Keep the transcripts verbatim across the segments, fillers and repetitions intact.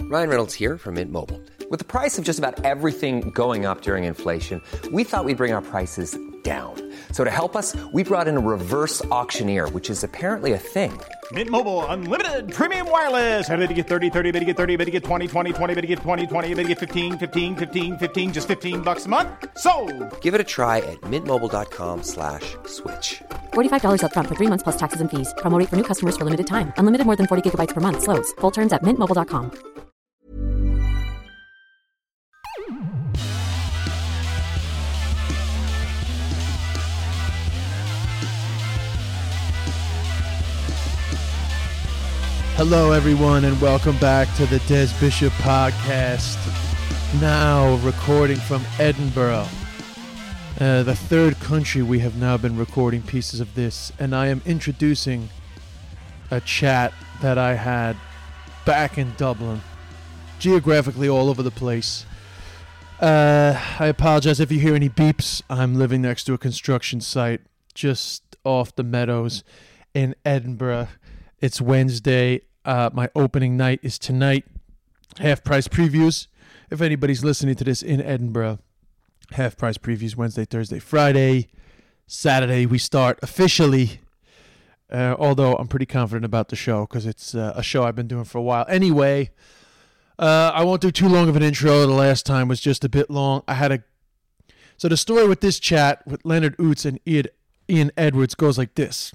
Ryan Reynolds here from Mint Mobile. With the price of just about everything going up during inflation, we thought we'd bring our prices down. So to help us, we brought in a reverse auctioneer, which is apparently a thing. Mint Mobile Unlimited Premium Wireless. How to get thirty, thirty, how to get thirty, how to get twenty, twenty, twenty, how to get twenty, twenty, how to get fifteen, fifteen, fifteen, fifteen, just fifteen bucks a month? Sold! Give it a try at mintmobile.com slash switch. forty-five dollars up front for three months plus taxes and fees. Promo rate for new customers for limited time. Unlimited more than forty gigabytes per month. Slows full terms at mint mobile dot com. Hello, everyone, and welcome back to the Des Bishop Podcast. Now recording from Edinburgh, uh, the third country we have now been recording pieces of this, and I am introducing a chat that I had back in Dublin, geographically all over the place. Uh, I apologize if you hear any beeps. I'm living next to a construction site just off the meadows in Edinburgh. It's Wednesday. Uh, my opening night is tonight. Half price previews. If anybody's listening to this in Edinburgh, half price previews Wednesday, Thursday, Friday. Saturday we start officially. Uh, although I'm pretty confident about the show because it's uh, a show I've been doing for a while. Anyway, uh, I won't do too long of an intro. The last time was just a bit long. I had a so the story with this chat with Leonard Oots and Ian, Ian Edwards goes like this.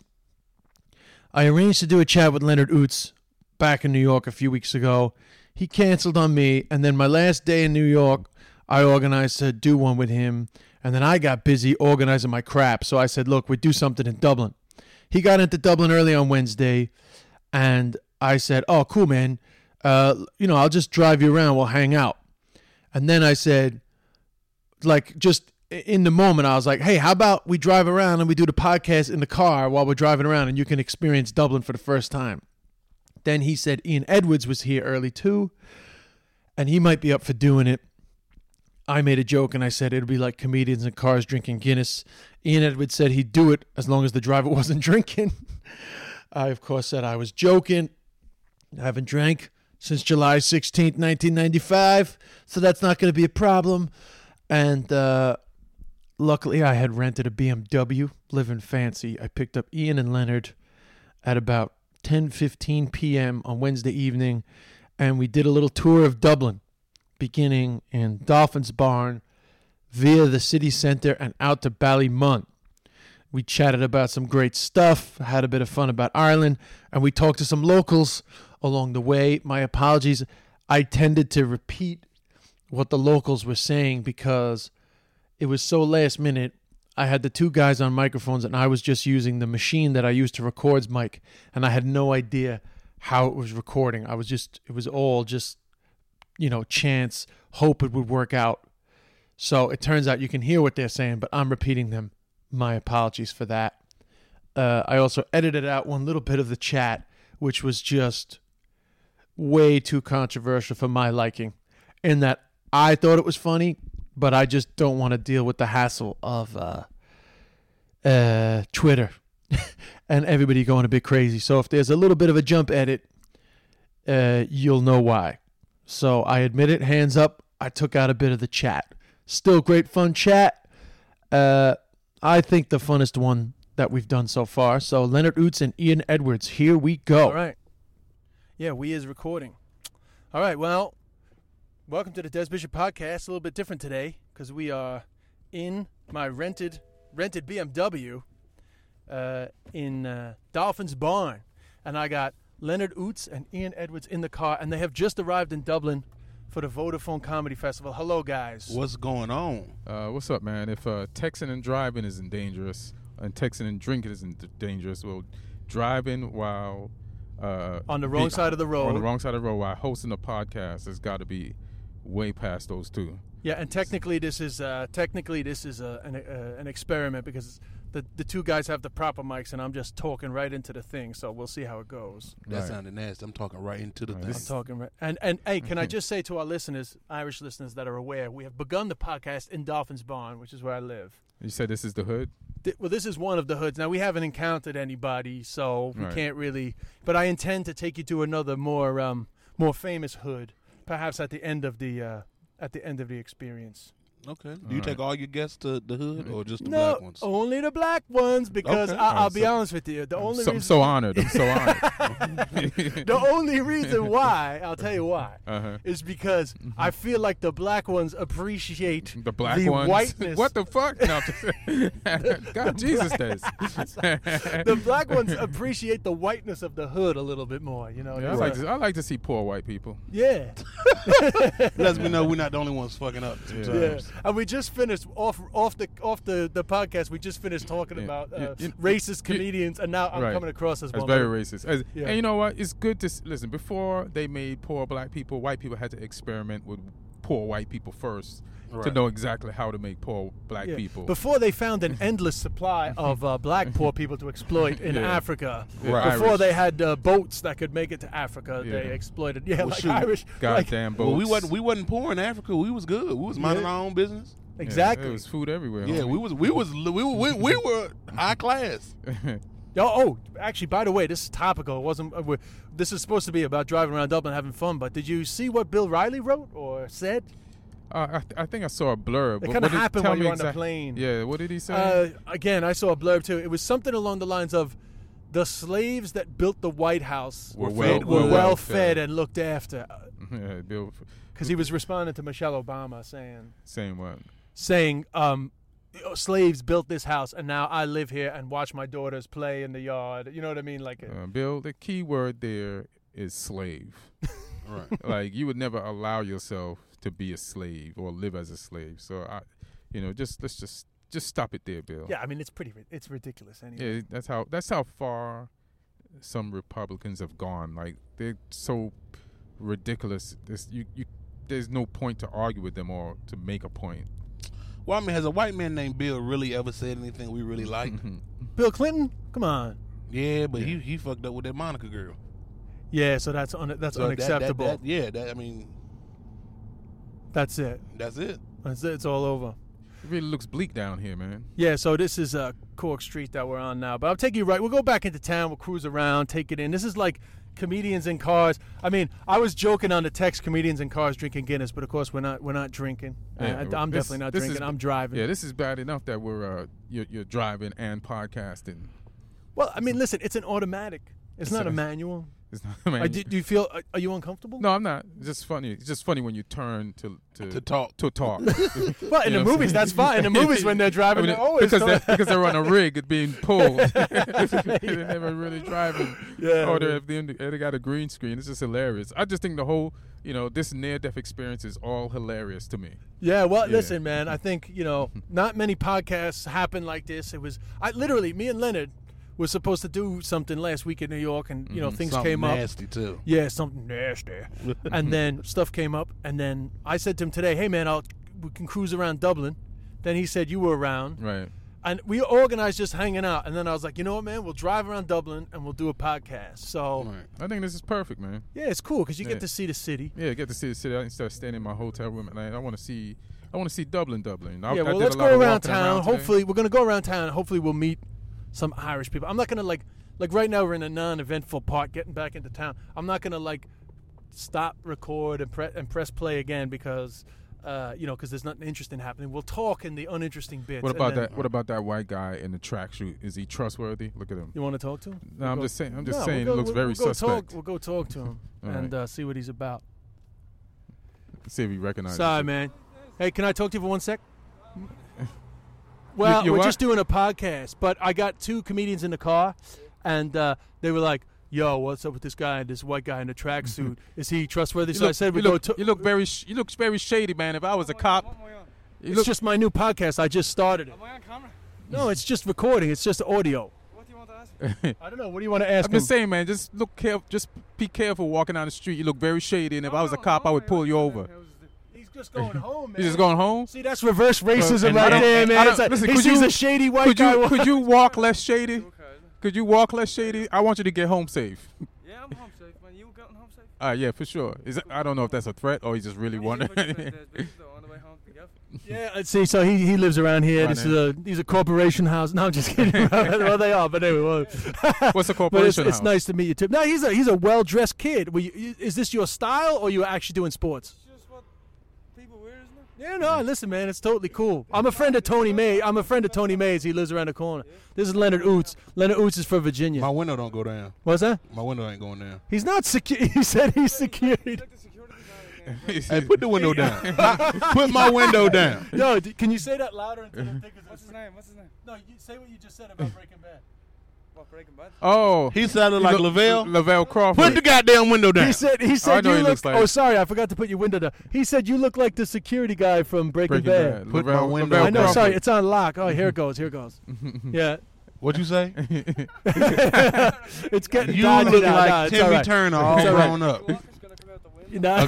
I arranged to do a chat with Leonard Oots back in New York a few weeks ago. He canceled on me, and then my last day in New York, I organized to do one with him, and then I got busy organizing my crap, so I said, look, we'd do something in Dublin. He got into Dublin early on Wednesday, and I said, oh, cool, man. Uh, you know, I'll just drive you around. We'll hang out. And then I said, like, just in the moment, I was like, hey, how about we drive around and we do the podcast in the car while we're driving around and you can experience Dublin for the first time. Then he said Ian Edwards was here early too, and he might be up for doing it. I made a joke and I said it'd be like comedians in cars drinking Guinness. Ian Edwards said he'd do it as long as the driver wasn't drinking. I, of course, said I was joking. I haven't drank since July sixteenth, nineteen ninety-five, so that's not going to be a problem. And uh, luckily, I had rented a B M W, living fancy. I picked up Ian and Leonard at about ten fifteen p.m. on Wednesday evening, and we did a little tour of Dublin, beginning in Dolphins Barn, via the city centre and out to Ballymun. We chatted about some great stuff, had a bit of fun about Ireland, and we talked to some locals along the way. My apologies, I tended to repeat what the locals were saying because it was so last minute. I had the two guys on microphones, and I was just using the machine that I used to record mic, and I had no idea how it was recording. I was just, it was all just, you know, chance, hope it would work out. So it turns out you can hear what they're saying, but I'm repeating them. My apologies for that. Uh, I also edited out one little bit of the chat, which was just way too controversial for my liking, in that I thought it was funny, but I just don't want to deal with the hassle of uh, uh, Twitter and everybody going a bit crazy. So if there's a little bit of a jump edit, uh, you'll know why. So I admit it, hands up, I took out a bit of the chat. Still great fun chat. Uh, I think the funnest one that we've done so far. So Leonard Oots and Ian Edwards, here we go. All right. Yeah, we is recording. All right, well, welcome to the Des Bishop Podcast. A little bit different today because we are in my rented rented B M W uh, in uh, Dolphins Barn. And I got Leonard Oots and Ian Edwards in the car, and they have just arrived in Dublin for the Vodafone Comedy Festival. Hello, guys. What's going on? Uh, what's up, man? If uh, texting and driving isn't dangerous, and texting and drinking isn't dangerous, well, driving while... Uh, on the wrong be, side of the road. On the wrong side of the road while hosting a podcast has got to be way past those two. Yeah, and technically this is uh, technically this is a, an, uh, an experiment because the the two guys have the proper mics and I'm just talking right into the thing. So we'll see how it goes. That Right. sounded nasty. I'm talking right into the Right. thing. I'm talking right. And and hey, can I just say to our listeners, Irish listeners that are aware, we have begun the podcast in Dolphins Barn, which is where I live. You said this is the hood? Th- Well, this is one of the hoods. Now, we haven't encountered anybody, so we Right. can't really. But I intend to take you to another more um, more famous hood perhaps at the end of the uh, at the end of the experience. Okay. Do you All take right. all your guests to the hood or just the no, black ones? only the black ones because Okay. I, I'll Alright, be so- honest with you. The I'm only so, I'm reason, so honored. I'm so honored. the only reason why I'll tell you why Uh-huh. is because I feel like the black ones appreciate The black the ones. whiteness. What the fuck? No, I'm just- God, Jesus does. the black ones appreciate the whiteness of the hood a little bit more. You know. Yeah, I It's like like- to, I like to see poor white people. yeah. Lets me know we're not the only ones fucking up Yeah, sometimes. and we just finished off off the off the, the podcast. We just finished talking Yeah. about uh, You- you- racist you- comedians, and now I'm Right. coming across as That's one. very racist. As- Yeah. And you know what? It's good to s- listen. Before they made poor black people, white people had to experiment with poor white people first to Right. know exactly how to make poor black Yeah. people. Before they found an endless supply of uh, black poor people to exploit in Yeah. Africa. Yeah, Before Irish. they had uh, boats that could make it to Africa, Yeah. they exploited. Yeah, Well, like shoot. Irish. like- Goddamn boats. Well, we wasn't we wasn't poor in Africa. We was good. We was minding Yeah. our own business. Yeah, exactly. There was food everywhere. Yeah, homie. we was we was we we, we, we were high class. Oh, oh, actually, by the way, this is topical. It wasn't. Uh, we're- this is supposed to be about driving around Dublin having fun. But did you see what Bill Riley wrote or said? Uh, I, th- I think I saw a blurb. It What- kinda what did- happened tell while you me were on the exact- plane. Yeah, what did he say? Uh, again, I saw a blurb too. It was something along the lines of, "The slaves that built the White House Were were, well- fed, were were well well fed. fed and looked after." yeah, Bill, Because he was responding to Michelle Obama, saying, saying what? saying, um, "Slaves built this house, and now I live here and watch my daughters play in the yard." You know what I mean? Like, Uh, Bill, the key word there is slave. Right. Like you would never allow yourself to be a slave or live as a slave. So I, you know, just let's just just stop it there, Bill. yeah, I mean, it's pretty, ri- it's ridiculous anyway. Yeah, that's how that's how far some Republicans have gone. Like they're so ridiculous. There's you, you there's no point to argue with them or to make a point. Well, I mean, has a white man named Bill really ever said anything we really liked? Bill Clinton, come on. Yeah, but he he fucked up with that Monica girl. Yeah, so that's un- that's So that- that- unacceptable. that- yeah, that I mean, that's it. that's it. That's it. It's all over. It really looks bleak down here, man. Yeah, so this is uh, Cork Street that we're on now. But I'll take you right. We'll go back into town. We'll cruise around, take it in. This is like comedians in cars. I mean, I was joking on the text, comedians in cars drinking Guinness, but of course we're not. We're not drinking. Yeah, Uh, I'm this- definitely not this drinking. is- I'm driving. Yeah, this is bad enough that we're uh, you're, you're driving and podcasting. Well, I mean, listen, it's an automatic. It's It's not a- a manual. It's not, I mean, Uh, do, do you feel? Are, are you uncomfortable? no, I'm not. It's just funny. It's just funny when you turn to to, To talk. to talk. Well, in You the know what I'm movies, saying? that's fine. In the movies, when they're driving, I mean, they're always because going- they're, because they're on a rig, it's being pulled. They're never really driving. Yeah, Or they're, yeah. if they, they got a green screen. It's just hilarious. I just think the whole, you know, this near-death experience is all hilarious to me. Yeah, well, Yeah. listen, man. I think you know, not many podcasts happen like this. It was, I literally, me and Leonard was supposed to do something last week in New York, and you know, things Something came up. nasty too. Yeah, something nasty. And then stuff came up, and then I said to him today, "Hey, man, I'll we can cruise around Dublin." Then he said you were around, Right. and we organized just hanging out. And then I was like, you know what, man, we'll drive around Dublin and we'll do a podcast. So Right. I think this is perfect, man. yeah, it's cool because you Yeah. get to see the city. Yeah, get to see the city instead of staying in my hotel room at night. I want to see. I want to see Dublin, Dublin. I, yeah, I well, did let's a go lot of around walking town. today. Hopefully, we're gonna go around town. Hopefully, we'll meet some Irish people. I'm not gonna like like right now we're in a non-eventful part, getting back into town. I'm not gonna like stop, record, and, pre- and press play again because uh, you know because there's nothing interesting happening. We'll talk in the uninteresting bits. What and about then- that? What about that white guy in the tracksuit? Is he trustworthy? Look at him. You want to talk to him? No, I'm just saying. I'm just No, saying. we'll It go- looks we'll- very we'll go suspect. Talk, we'll go talk to him All and right. uh, see what he's about. See if he recognizes. Sorry, you. man. Hey, can I talk to you for one sec? Well, you we're what? just doing a podcast, but I got two comedians in the car, and uh, they were like, "Yo, what's up with this guy and this white guy in the tracksuit? Is he trustworthy?" You So I look, said, "We you go look, to." you look very. Sh- you look very shady, man. If I was a cop, you It's look, just my new podcast. I just started it. Am I on camera? No, it's just recording. It's just audio. What do you want to ask me? I don't know. What do you want to ask I'm him? just saying, man. Just look careful. Just be careful walking down the street. You look very shady, and if I was a cop, I would pull you over. He's just going home, man. You just going home? See, that's reverse racism and I right don't- there, I man. don't- It's like, listen, he could sees you- a shady white Could guy. you could you walk less shady? Okay. Could you walk less shady? I want you to get home safe. Yeah, I'm home safe, man. You getting home safe? Uh, yeah, for sure. Is that, I don't know if that's a threat or he's just really Easy, wondering. but you said there's bitches though on the way home. Yeah, let's see. So he, he lives around here. Right This is a these a corporation house. No, I'm just kidding. Well, they are, but anyway. Well. What's a But corporation it's, it's house? nice to meet you too. No, he's a he's a well dressed kid. Were you, is this your style, or you were actually doing sports? It's just what people wear, isn't it? Yeah, no. Listen, man, it's totally cool. I'm a friend of Tony May. I'm a friend of Tony Mays. He lives around the corner. This is Leonard Oots. Leonard Oots is from Virginia. My window don't go down. What's that? My window ain't going down. He's not secure. He said he's secured. Like the security guy again. Hey, put the window down. Put my window down. Yo, d- can you say that louder into the thing? 'Cause What's his name? What's his name? No, you say what you just said about Breaking Bad. What, Breaking Bad? Oh, He sounded like La- Lavelle. Lavelle Crawford. Put the goddamn window down. He said he said know you he look. looks like- Oh, sorry, I forgot to put your window down. He said you look like the security guy from Breaking, Breaking Bad. Bad. Put my Lavelle- window Lavelle I know. Crawford. Sorry, it's on lock. Oh, here it goes. Here it goes. Yeah, What'd you say? it's getting You dodgy look now. like No, it's all Timmy right. Turner all It's all right. grown up. Glock is gonna come out the window. You know? A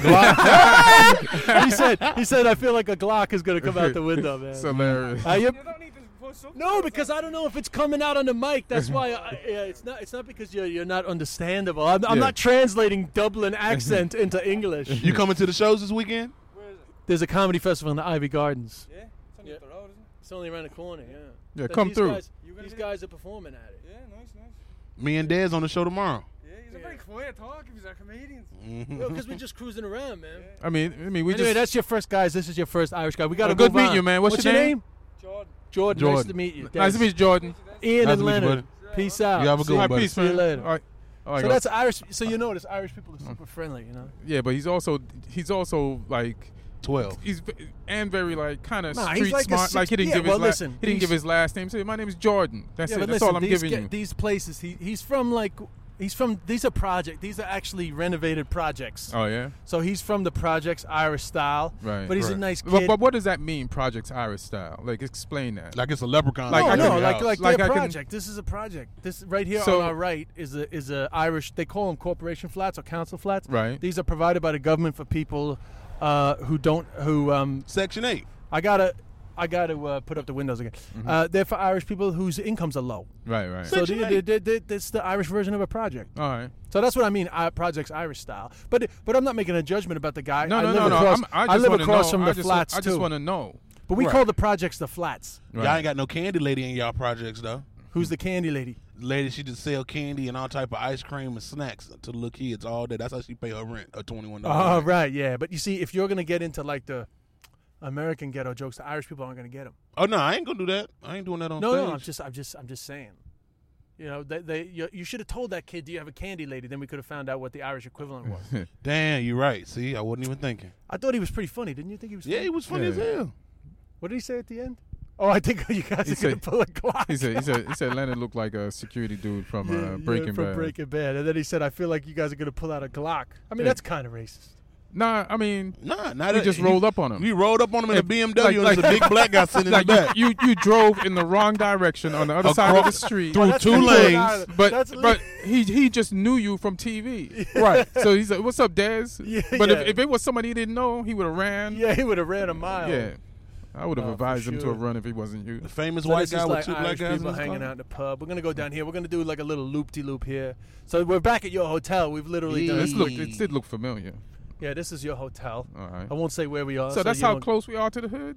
Glock. he said he said I feel like a Glock is gonna come out the window, man. It's hilarious. Are you- You don't need to post up. No, because I don't know if it's coming out on the mic. That's why I, yeah, it's not. It's not because you're you're not understandable. I'm, I'm Yeah. not translating Dublin accent into English. You coming to the shows this weekend? Where is it? There's a comedy festival in the Ivy Gardens. Yeah? It's only Yeah. up the road, isn't it? It's only around the corner. Yeah. Yeah, But come these through. Guys, You gonna these be there? guys are performing at it. Yeah, nice, nice. Me and Dez on the show tomorrow. Yeah, he's a very quiet talk if he's a comedian. Because we're just cruising around, man. I mean, I mean, we Anyway, just. that's your first guys. This is your first Irish guy. We got to Uh, good move meet on. you, man. What's your name? Jordan. Jordan. Nice Jordan. to meet you. Nice to meet you, Jordan. Ian Nice and to meet you, Leonard. Peace out. You have a good All one, right, buddy. peace, See you man. later. All right. All right, So guys. that's Irish. So you notice Irish people are super friendly, you know. Yeah, but he's also he's also like Twelve. he's v- and very like kind of Nah, he's street like a smart. six- Like he didn't yeah, give well, his la- listen, he didn't give these- his last name. Say my name is Jordan. That's yeah, it. but That's listen, all I'm these giving ga- you. These places, he he's from like he's from. These are project. These are actually renovated projects. Oh yeah, So he's from the projects Irish style. right. But he's a Right. nice kid. But, but what does that mean, Projects Irish style? Like explain that. Like it's a leprechaun. Like, no, I no, can- like like, Like their I can- project. This is a project. This right here So- on our right is a is a Irish. They call them corporation flats or council flats. Right. These are provided by the government for people uh, who don't who um. Section eight. I gotta I gotta uh, put up the windows again. Uh, they're for Irish people whose incomes are low. right, right. So they, they, they, they, that's the Irish version of a project. all right. So that's what I mean. I, projects Irish style. But but I'm not making a judgment about the guy. No, I no, live no, no. across, I'm, I just live wanna across know, from I the just, flats I too. just want to know. But we Right. call the projects the flats. Right. Y'all ain't got no candy lady in y'all projects though. Who's the candy lady? Lady, she just sell candy and all type of ice cream and snacks to the little kids all day. That's how she pay her rent, her twenty-one Oh, dollars. right, yeah. But you see, if you're gonna get into like the American ghetto jokes, the Irish people aren't gonna get them. Oh no, I ain't gonna do that. I ain't doing that on No, stage. no. I'm just, I'm just, I'm just saying. You know, they, they you, you should have told that kid, "Do you have a candy lady?" Then we could have found out what the Irish equivalent was. Damn, you're right. See, I wasn't even thinking. I thought he was pretty funny. Didn't you think he was? Yeah, funny? he was funny Yeah. as hell. What did he say at the end? Oh, I think you guys He are gonna said- pull a Glock. He said, he said, he said Leonard looked like a security dude from Yeah, uh, yeah, Breaking from Bad. Breaking Bad, and then he said, "I feel like you guys are gonna pull out a Glock." I mean, Yeah. that's kind of racist. Nah, I mean, Nah, not we that- just he- rolled up on him. We rolled up on him in Yeah, a B M W like- and there's a big black guy sitting in like the back. you, you, you drove in the wrong direction on the other side of the Across- street. through That's two legal in lanes. Ireland. But That's but he he just knew you from T V, Right. so he's like, "What's up, Dez?" Yeah, but yeah. if, if it was somebody he didn't know, he would have ran. yeah, he would have ran a mile. Yeah. I would have Oh, for advised him to sure. have run if he wasn't you. The famous So white this guy is with like two black Irish guys in people his hanging car? out in the pub. We're gonna go down here. We're gonna do like a little loop-de-loop here. So we're back at your hotel. We've literally Yeah. done. This looked it did look familiar. Yeah, this is your hotel. All right. I won't say where we are. So that's you how don't- close we are to the hood.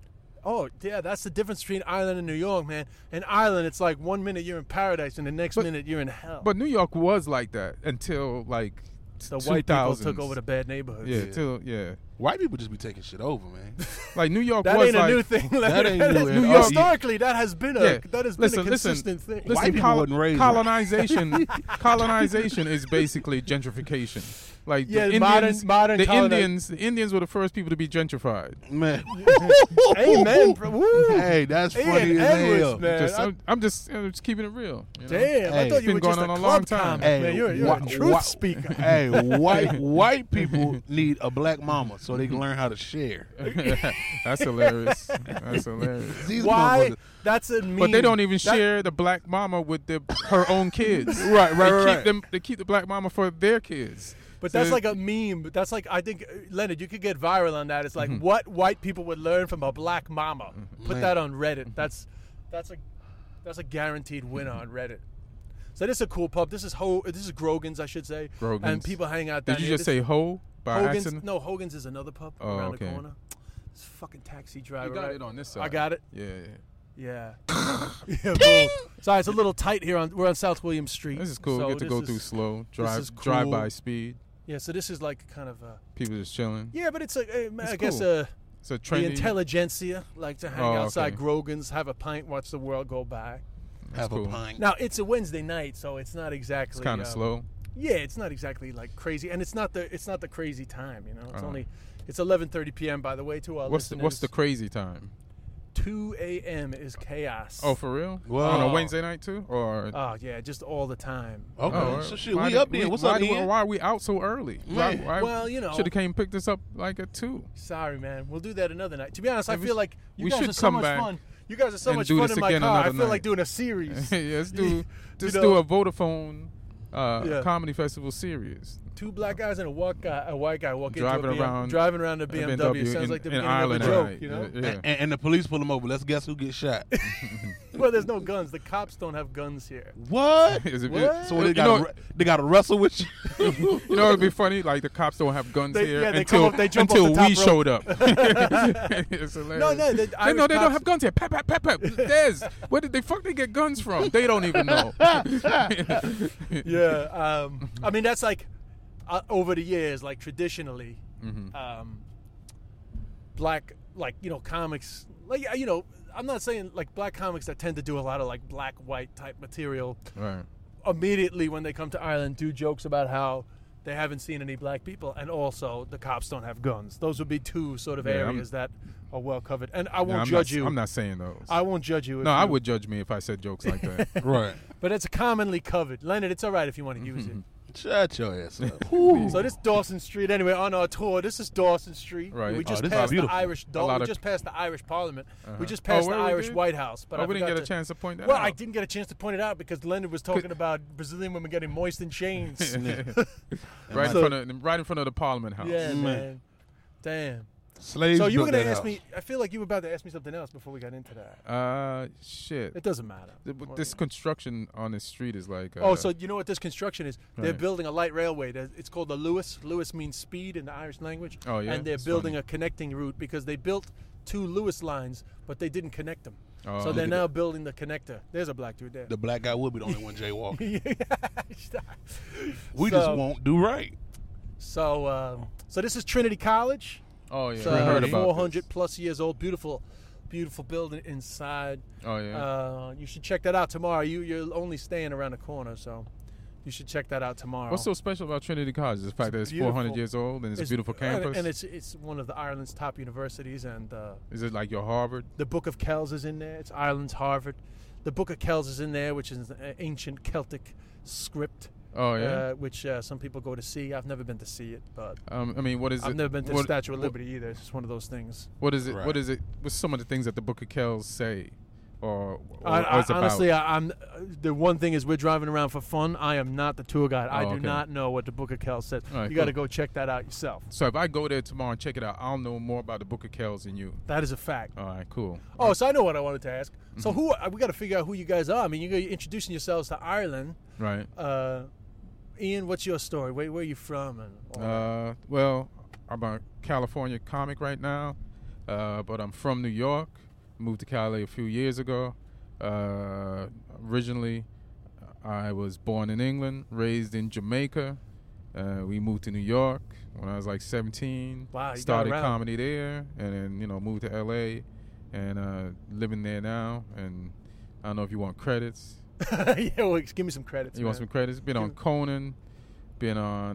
Oh, yeah, that's the difference between Ireland and New York, man. In Ireland, it's like one minute you're in paradise and the next But- minute you're in hell. But New York was like that until like the white people two thousands. took over the bad neighborhoods. Yeah, till yeah. White people just be taking shit over, man. Like New York That was ain't like a new thing. That ain't new at New all. Historically, that has been a Yeah. that has Listen, been a listen, consistent thing. Listen, White people col- wasn't raised like- colonization, colonization is basically gentrification. Like Yeah, the modern- Indians, modern the coloni- Indians, the Indians were the first people to be gentrified. Man. Amen, bro. Woo. Hey, that's Ian funny as Edwards, hell. man. Just, I- I'm, I'm just, I'm just keeping it real. You know? Damn, I Hey, thought it's you were been just going a on a club long time. comic, Hey, man. You're, you're wha- a truth wha- speaker. Hey, white white people need a black mama so they can learn how to share. That's hilarious. That's hilarious. These Why? motherfuckers- That's a meme. But they don't even That- share the black mama with the, her own kids. Right, right, they right, keep right. them. They keep the black mama for their kids. But So that's it- like a meme. But that's like I think uh, Leonard, you could get viral on that. It's like Mm-hmm. what white people would learn from a black mama. Put Man. that on Reddit. That's that's a that's a guaranteed winner on Reddit. So this is a cool pub. This is Ho. This is Grogan's, I should say. Grogan's. And people hang out. Down Did you here. just This- say ho by Hogan's? accident? No, Hogan's is another pub Oh, around okay. the corner. This fucking taxi driver. You got right? it on this side. I got it. Yeah, yeah. Yeah. yeah boom. Sorry, it's a little tight here. On We're on South William Street. This is cool. So Get to this go is- through slow. Drive, is cool. drive by speed. Yeah, so this is like kind of a. People just chilling. Yeah, but it's like uh, I It's guess cool. uh, It's a the trendy. intelligentsia like to hang Oh, outside okay. Grogan's, have a pint, watch the world go by. That's Have cool. a pint. Now it's a Wednesday night, so it's not exactly. It's kind of um, slow. Yeah, it's not exactly like crazy, and it's not the it's not the crazy time. You know, it's Uh-huh. only it's eleven thirty p.m. by the way to our What's the, listeners. what's the crazy time? two a.m. is chaos. Oh, for real? Whoa. On a Wednesday night too, or Oh yeah, just all the time. Okay, Oh, so shit, why we did- up there. What's why up, do- Ian? Why are we out so early? Why, Man. why, Well, you know. should have came and picked us up like at two. Sorry, man. We'll do that another night. To be honest, I Yeah, we feel sh- like you we guys should are so come much back fun. You guys are so and much do fun this in my again car. I another feel night. like doing a series. yeah, let's do just know- do a Vodafone uh, Yeah. comedy festival series. Two black guys and a white guy, a white guy walk Driving into a B M, around driving around a B M W. Sounds in, like the in beginning Ireland of a at joke, night. you know? Yeah. And, and the police pull him over. Let's guess who gets shot. Well, there's no guns. The cops don't have guns here. What? Is it- What? So you they know- got they got to wrestle with you. You know, it'd be funny. Like the cops don't have guns They- here yeah, they until come up, they jump off until the top we rope. showed up. It's hilarious. No, no, the They, Irish no, they don't cops- have guns here. Pep, pep, pep, pep. Des, where did they fuck they get guns from? They don't even know. Yeah, um, I mean that's like uh, over the years, like traditionally, Mm-hmm. um, black, like you know, comics, like you know, I'm not saying like black comics that tend to do a lot of like black white type material. Right. Immediately when they come to Ireland, do jokes about how they haven't seen any black people, and also the cops don't have guns. Those would be two sort of Yeah, I'm- areas that are well covered. And I No, won't I'm judge not, you. I'm not saying those. I won't judge you. If no, I you- would judge me if I said jokes like that. Right. But it's commonly covered. Leonard, it's all right if you want to use it. Shut your ass up. So this Dawson Street, anyway, on our tour. This is Dawson Street. Right. We Oh, just this is passed the beautiful. Irish. A Dol- lot we of- just passed the Irish Parliament. Uh-huh. We just Oh, passed where the we Irish did? White House. But oh, I we didn't forgot get a to- chance to point that Well, out. I didn't get a chance to point it out because Leonard was talking about Brazilian women getting moist in chains. right, So- in front of, right in front of the Parliament House. Yeah, Man. man. Damn. Slaves So you were built gonna that ask house. me? I feel like you were about to ask me something else before we got into that. Uh, shit. It doesn't matter. Th- but This construction on this street is like. Uh, Oh, so you know what this construction is? They're Right. building a light railway. There's- It's called the Lewis. Lewis means speed in the Irish language. Oh, yeah? And they're That's building funny. a connecting route because they built two Lewis lines, but they didn't connect them. Oh, so they're look at now building the connector. There's a black dude there. The black guy would be the only one jaywalking. Stop. We So- just won't do right. So, um, so this is Trinity College. Oh yeah, It's I uh, heard about four hundred this. plus years old. Beautiful, beautiful building inside. Oh yeah. Uh, you should check that out tomorrow. You you're only staying around the corner, so you should check that out tomorrow. What's so special about Trinity College? The fact that it's beautiful. four hundred years old and it's, a beautiful and- campus. and it's it's one of the Ireland's top universities, and uh, is it like your Harvard? the Book of Kells is in there. It's Ireland's Harvard. The Book of Kells is in there, which is an ancient Celtic script. Oh yeah. uh, which uh, some people go to see. I've never been to see it, but um, I mean, what is I've it? never been to what, the Statue of what- Liberty either. It's just one of those things. What is it? Right. What is it? What's some of the things that the Book of Kells say, or, or, I, or I, it's about? honestly, I, I'm the one thing is we're driving around for fun. I am not the tour guide. I Oh, do okay. not know what the Book of Kells says. All right, you got to cool. go check that out yourself. So if I go there tomorrow and check it out, I'll know more about the Book of Kells than you. That is a fact. All right, cool. Oh, so I know what I wanted to ask. Mm-hmm. So who we got to figure out who you guys are. I mean, you're introducing yourselves to Ireland. Right. Uh, Ian, what's your story? Where, where are you from? And all that? Uh, well, I'm a California comic right now, uh, but I'm from New York. Moved to Cali a few years ago. Uh, originally, I was born in England, raised in Jamaica. Uh, we moved to New York when I was like seventeen. Wow, you got started around. comedy there, and then you know moved to L A, and uh, living there now. And I don't know if you want credits. yeah, well, give me some credits. You want man. some credits? Been on Give- Conan, been on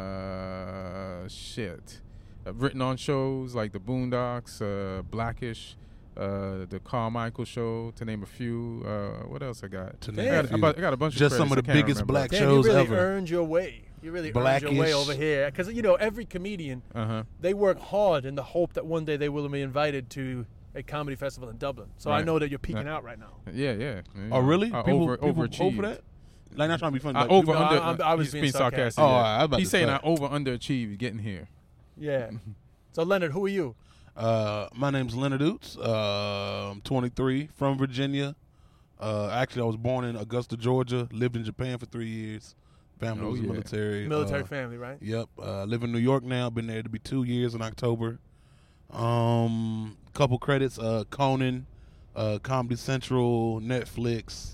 uh, shit, uh, written on shows like the Boondocks, uh, Blackish, uh, the Carmichael Show, to name a few. Uh, what else I got? To I name got, a few. about- I got a bunch Just of some credits. of the I can't biggest remember. black Damn, shows you really ever. earned your way. You really earned your way Blackish. over here. Because, you know, every comedian, Uh-huh. they work hard in the hope that one day they will be invited to a comedy festival in Dublin. So I Right. know that you're peeking Right. out right now. Yeah, yeah. Oh, really? I people, over, people overachieved. over that? Like, not trying to be funny. I Like, over No, under. I'm- I was he's being being sarcastic. sarcastic. Oh, yeah. I was about He's to saying say. I over underachieved getting here. Yeah. So, Leonard, who are you? Uh, my name's Leonard Oots. Uh, I'm twenty-three, from Virginia. Uh, actually, I was born in Augusta, Georgia. Lived in Japan for three years. Family Oh, was yeah. military. Military uh, family, right? Yep. Uh, live in New York now. Been there to be two years in October. Um, couple credits: uh, Conan, uh, Comedy Central, Netflix,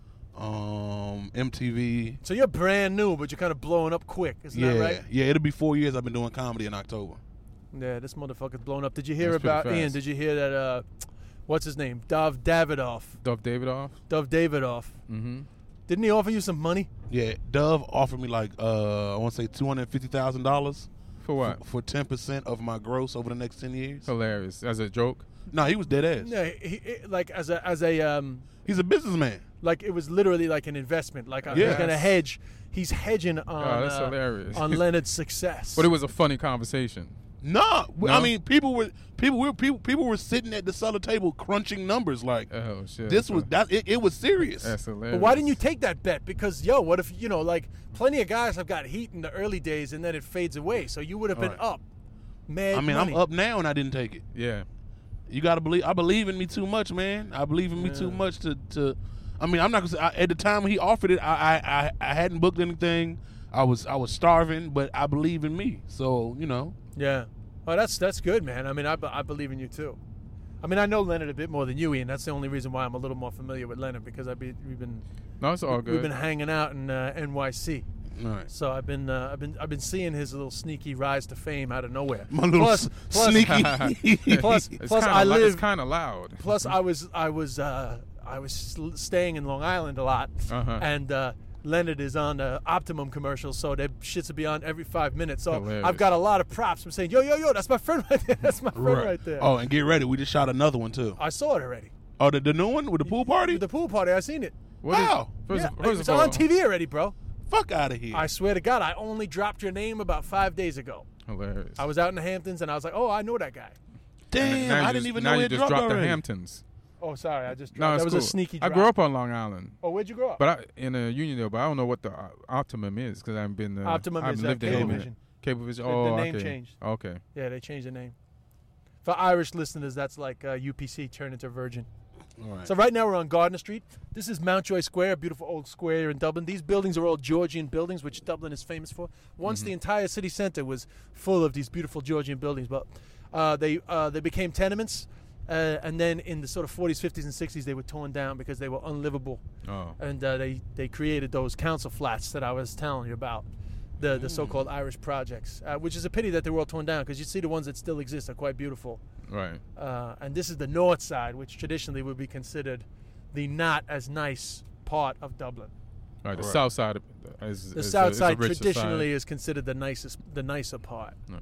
um, M T V. So you're brand new, but you're kind of blowing up quick. Isn't yeah, that right? yeah. It'll be four years. I've been doing comedy in October. Yeah, this motherfucker's blown up. Did you hear That's pretty about Ian? fast. Did you hear that? Uh, what's his name? Dov Davidoff. Dov Davidoff. Dov Davidoff. Mm-hmm. Didn't he offer you some money? Yeah, Dove offered me like uh, I want to say two hundred fifty thousand dollars For what? for ten percent of my gross over the next ten years. Hilarious. As a joke. No, he was dead ass. No, he, he, like as a as a um, He's a businessman. like it was literally like an investment. Like a, Yes. he's gonna hedge. He's hedging on Oh, that's uh, hilarious. on Leonard's success. But it was a funny conversation. No, No? I mean people were people were people people were sitting at the cellar table crunching numbers like Oh shit. this was that it, it was serious. That's hilarious. But why didn't you take that bet? Because yo, what if you know, like plenty of guys have got heat in the early days and then it fades away. So you would have been Right. up. Mad I mean, money. I'm up now and I didn't take it. Yeah. You got to believe. I believe in me too much, man. I believe in me too much to. to I mean, I'm not gonna say. I, at the time when he offered it, I, I I I hadn't booked anything. I was I was starving, but I believe in me. So you know. Yeah. Oh, that's that's good, man. I mean, I, be- I believe in you too. I mean, I know Leonard a bit more than you, Ian. That's the only reason why I'm a little more familiar with Leonard because I be we've been No, it's all we've good. been hanging out in uh, N Y C. All right. So I've been uh, I've been I've been seeing his little sneaky rise to fame out of nowhere. My little plus, s- plus, sneaky. plus, It's plus kinda I lou- live. It's kind of loud. Plus, I was I was uh, I was sl- staying in Long Island a lot, Uh-huh. and uh, Leonard is on uh, Optimum commercials, so their shits will be on every five minutes. So Hilarious. I've got a lot of props. I'm saying, yo, yo, yo, that's my friend right there. That's my friend right, there. Oh, and get ready. We just shot another one too. I saw it already. Oh, the, the new one with the pool party. The pool party, I seen it. What is- Wow. First, Yeah, of- first it's of all, on T V already, bro. Fuck out of here. I swear to God, I only dropped your name about five days ago. Hilarious. I was out in the Hamptons, and I was like, oh, I know that guy. Damn, Now you I didn't just- even now know you it just dropped dropped the already. Hamptons. Oh, sorry, I just No, dropped. it's that was cool. a sneaky I drop. grew up on Long Island, Oh, where'd you grow up? but I, in a Uniondale. But I don't know what the uh, Optimum is because I haven't been. Uh, Optimum I haven't is, uh, lived there in a minute. Cablevision. Cablevision. The- Oh, the name okay. changed. Okay. Yeah, they changed the name. For Irish listeners, that's like uh, U P C turned into Virgin. All right. So right now we're on Gardner Street. This is Mountjoy Square, a beautiful old square in Dublin. These buildings are all Georgian buildings, which Dublin is famous for. Once the entire city center was full of these beautiful Georgian buildings, but uh, they uh, they became tenements, uh, and then in the sort of forties, fifties, and sixties, they were torn down because they were unlivable, Oh. and uh, they they created those council flats that I was telling you about. The, the so-called Irish projects, uh, which is a pity that they were all torn down because you see the ones that still exist are quite beautiful. Right. Uh, and this is the north side, which traditionally would be considered the not as nice part of Dublin. Right. The Right. south side is The is south a, is a side richer traditionally side. is considered the nicest, the nicer part. Right.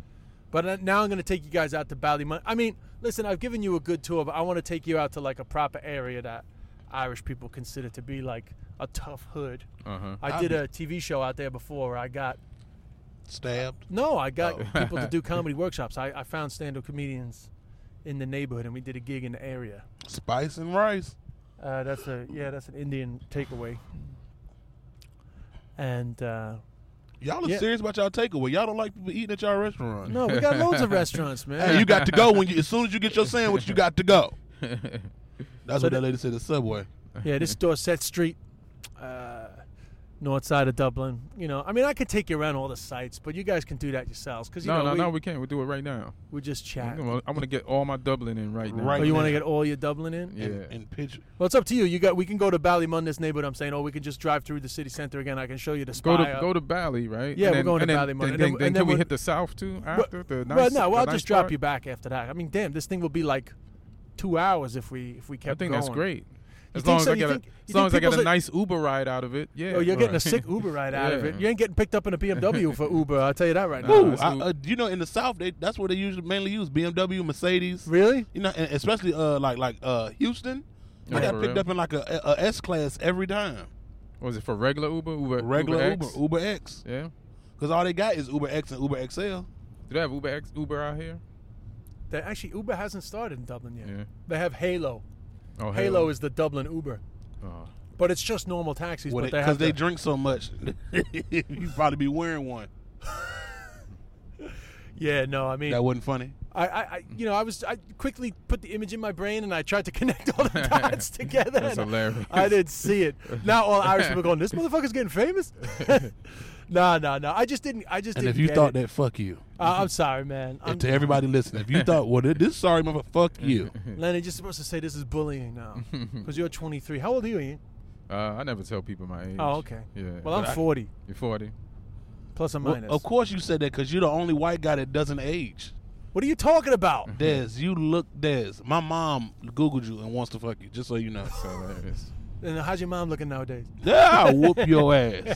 But uh, now I'm going to take you guys out to Ballymun. I mean, listen, I've given you a good tour, but I want to take you out to like a proper area that Irish people consider to be like a tough hood. Uh huh. I did a T V show out there before where I got Stabbed. no, I got Oh. people to do comedy workshops. I, I found stand-up comedians in the neighborhood, and we did a gig in the area. Spice and rice. Uh, that's a yeah, that's an Indian takeaway. And uh, Y'all are Yeah. serious about y'all takeaway. Y'all don't like people eating at y'all restaurant. no, we got loads of restaurants, man. Hey, you got to go when you. As soon as you get your sandwich, you got to go. That's So what the- that lady said at Subway. Yeah, this is Dorset Street, uh, north side of Dublin. You know, I mean, I could take you around all the sites, but you guys can do that yourselves because you No, know no, we, no. We can't. We do it right now. we just chat. I'm gonna, I'm gonna get all my Dublin in right now. Right Oh, you want to now. get all your Dublin in? Yeah. And, and pitch. Well, it's up to you. You got. We can go to Ballymun, this neighborhood. I'm saying, oh, we can just drive through the city center again. I can show you the Go spire. to go to Bally, right? Yeah, And we're then- going to and then- Ballymun, Then, and then, then- then and can then we we'll- hit the south too after the nice? well, no, well, the I'll nice just drop part? you back after that. I mean, damn, this thing will be like two hours if we if we kept I think going. that's great. You As think long as so? I You get a, think- you as long think as I get people's a a- nice Uber ride out of it, yeah. Oh, you're getting a right. sick Uber ride out of Yeah. it. You ain't getting picked up in a B M W for Uber. I'll tell you that right now. Nah, Ooh, that's I, who- uh, you know, in the South, they that's what they usually mainly use: B M W, Mercedes. Really? You know, and especially uh, like like uh, Houston. I Oh, got for picked real? up in like a, a S class every time. Was it for regular Uber? Uber Regular Uber Uber, X? Uber X, Yeah. because all they got is Uber X and Uber X L. Do they have Uber X Uber out here? They, actually, Uber hasn't started in Dublin yet. Yeah. They have Halo. Oh, Halo is the Dublin Uber, Oh. but it's just normal taxis. Well, but they because have they, the- drink so much, you probably be wearing one. Yeah, no, I mean, That wasn't funny. I, I, I, you know, I was, I quickly put the image in my brain and I tried to connect all the dots together. That's and hilarious. I didn't see it. Now all Irish people are going, this motherfucker's getting famous. No, no, no. I just didn't. I just And didn't. if you get thought it. that, fuck you. Uh, I'm sorry, man. I'm, And to everybody listening, if you thought, well, this sorry mother, fuck you. Lenny, you're supposed to say this is bullying now because you're twenty-three. How old are you, Ian? Uh, I never tell people my age. Oh, okay. Yeah. Well, I'm But I- forty, You're forty. plus or Well, minus. of course you said that because you're the only white guy that doesn't age. What are you talking about? Dez, you look Dez. My mom Googled you and wants to fuck you, just so you know. That's hilarious. And how's your mom looking nowadays? Yeah, I'll whoop your ass.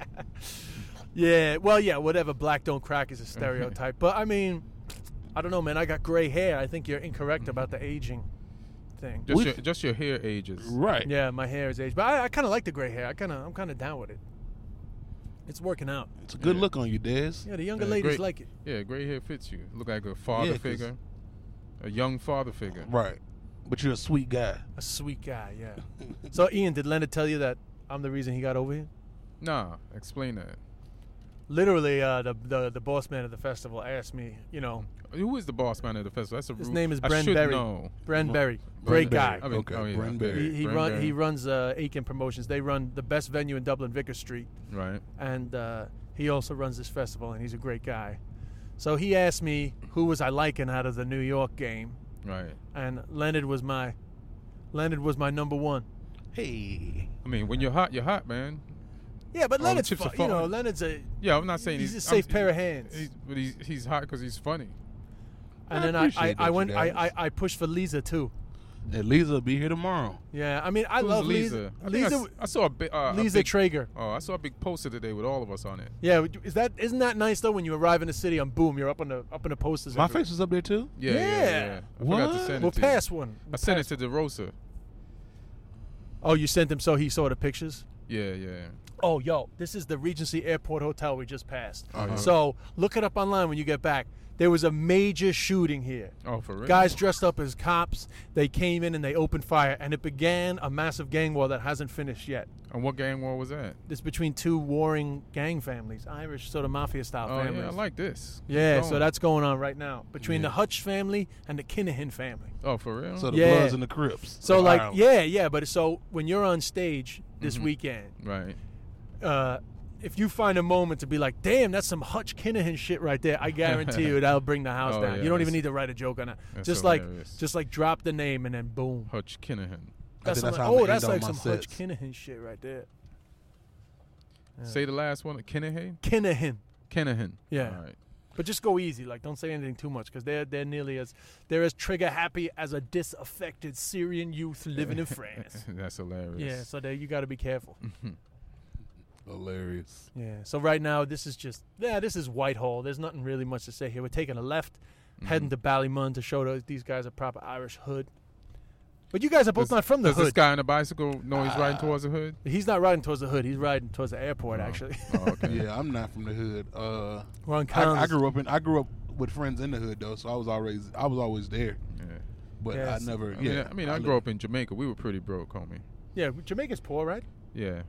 Yeah, well, yeah, whatever. Black don't crack is a stereotype. But, I mean, I don't know, man. I got gray hair. I think you're incorrect about the aging thing. Just We- your, just your hair ages. Right. Yeah, my hair is aged. But I, I kind of like the gray hair. I kind of, I'm kind of down with it. It's working out. It's a good Yeah. look on you, Dez. Yeah, the younger Yeah, ladies great. like it. Yeah, gray hair fits you. Look like a father Yeah, 'cause- figure, a young father figure. Right. But you're a sweet guy. A sweet guy, yeah. So, Ian, did Leonard tell you that I'm the reason he got over here? Nah, explain that. Literally, uh, the, the the boss man of the festival asked me, you know, Who is the boss man of the festival? That's a his rude- name is I Bren should Berry. know. Bren Berry, Bren great Berry. guy. I mean, Okay, oh, yeah, Bren okay. Berry. He, he Bren run Berry. he runs uh, Aiken Promotions. They run the best venue in Dublin, Vicar Street, Right. and uh, he also runs this festival. And he's a great guy. So he asked me who was I liking out of the New York game, Right. and Leonard was my Leonard was my number one. Hey. I mean, when you're hot, you're hot, man. Yeah, but All the Leonard's chips fu- are you know falling. Leonard's a Yeah, I'm not saying He's he's, a safe I'm- pair of hands. He's, but he's he's hot because he's funny. and I then I, I, appreciate I that, went you I, guys. I, I pushed for Lisa too. And Lisa will be here tomorrow. Yeah, I mean I Who's love Lisa. Lisa. I, think I Lisa, s- I saw a, bi- uh, a Lisa big. Traeger. Oh, I saw a big poster today with all of us on it. Yeah, is that isn't that nice though? When you arrive in the city, and boom, you're up on the up in the posters. My everywhere. face was up there too? Yeah, yeah. Yeah. yeah. I forgot to What? send We'll it to pass you. one. I We'll sent pass- it to DeRosa. Oh, you sent him so he saw the pictures. Yeah, yeah. Oh, yo, this is the Regency Airport Hotel we just passed. Uh-huh. So look it up online when you get back. There was a major shooting here. Oh, for real? Guys dressed up as cops. They came in and they opened fire, and it began a massive gang war that hasn't finished yet. And what gang war was that? It's between two warring gang families, Irish sort of mafia style Oh, families. yeah, I like this. Keep Yeah, going. so that's going on right now between Yeah. the Hutch family and the Kinahan family. Oh, for real? So the Yeah. Bloods and the Crips. So of like, Ireland. yeah, yeah, but so when you're on stage this Mhm. weekend, right. uh, if you find a moment to be like, damn, that's some Hutch Kinahan shit right there, I guarantee you that'll bring the house Oh, down. yeah, you don't even that's- need to write a joke on that. that's Just like, hilarious. just like drop the name and then boom. Hutch Kinahan. I That's, think some, that's how oh, I'm that's gonna like end some all my Hutch sets. Kinahan shit right there. Yeah. Say the last one. Kinahan? Kinahan. Kinahan. Yeah. All right. But just go easy, like don't say anything too much, because they're they're nearly as they're as trigger happy as a disaffected Syrian youth living in France. That's hilarious. Yeah, so there you got to be careful. Hilarious. Yeah. So right now, this is just yeah, this is Whitehall. There's nothing really much to say here. We're taking a left, heading to Ballymun to show those, these guys are proper Irish hood. But you guys are both Does, not from the does this hood. guy on the bicycle know he's riding Ah. towards the hood? He's not riding towards the hood. He's riding towards the airport. Oh. Actually, Oh, okay. Yeah, I'm not from the hood. Uh, we're on I, I Collins. grew up in. I grew up with friends in the hood though, so I was always. I was always there, Yeah. but Yes. I never. I mean, yeah, I, mean, I, grew up in Jamaica. We were pretty broke, homie. Yeah, Jamaica's poor, right? Yeah.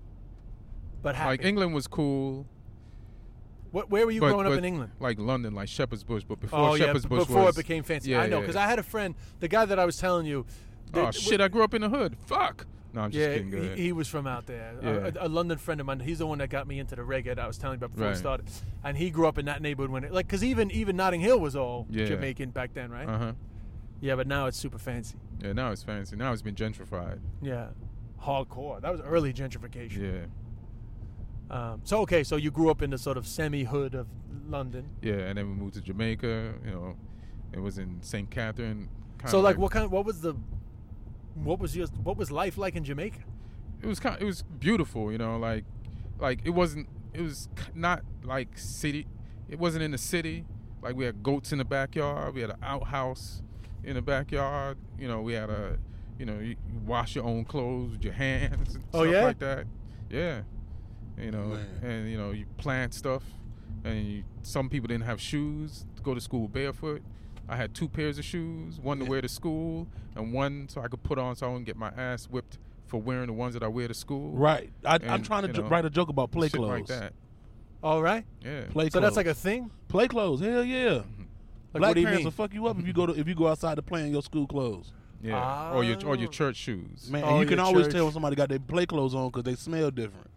But happy. Like England was cool. What, where were you but- growing up but in England? Like London, like Shepherd's Bush, but before Oh yeah, Shepherd's b- Bush before was it became fancy. Yeah, I know yeah. because I had a friend, the guy that I was telling you. Oh that- shit! I grew up in the hood. Fuck. No, I'm just yeah, kidding. Go he, ahead. he was from out there. Yeah. A, a London friend of mine. He's the one that got me into the reggae that I was telling you about before we Right. started. And he grew up in that neighborhood when it, like, because even even Notting Hill was all Yeah. Jamaican back then, right? Uh huh. Yeah, but now it's super fancy. Yeah. Now it's fancy. Now it's been gentrified. Yeah, hardcore. That was early gentrification. Yeah. Um, so okay, so you grew up in the sort of semi-hood of London. Yeah. And then we moved to Jamaica. You know, it was in Saint Catherine. Kinda So like, what kind? What was the? What was your? What was life like in Jamaica? It was kind. It was beautiful. You know, like, like it wasn't. It was k- not like city. It wasn't in the city. Like we had goats in the backyard. We had an outhouse in the backyard. You know, we had a. You know, you, you wash your own clothes with your hands. And Oh, stuff yeah? like that. Yeah. You know, Man. and you know you plant stuff, and you, some people didn't have shoes to go to school barefoot. I had two pairs of shoes, one to Yeah. wear to school, and one so I could put on so I wouldn't get my ass whipped for wearing the ones that I wear to school. Right. I, I'm And, trying to you jo- know, write a joke about play Shit clothes. like that. All right. Yeah. Play So clothes. that's like a thing. play clothes. Hell yeah. Like, Black what do you parents mean? will fuck you up if you go to if you go outside to play in your school clothes. Yeah. Or your or your Ah. church shoes. Man, Oh, and you can your always church. tell when somebody got their play clothes on because they smell different.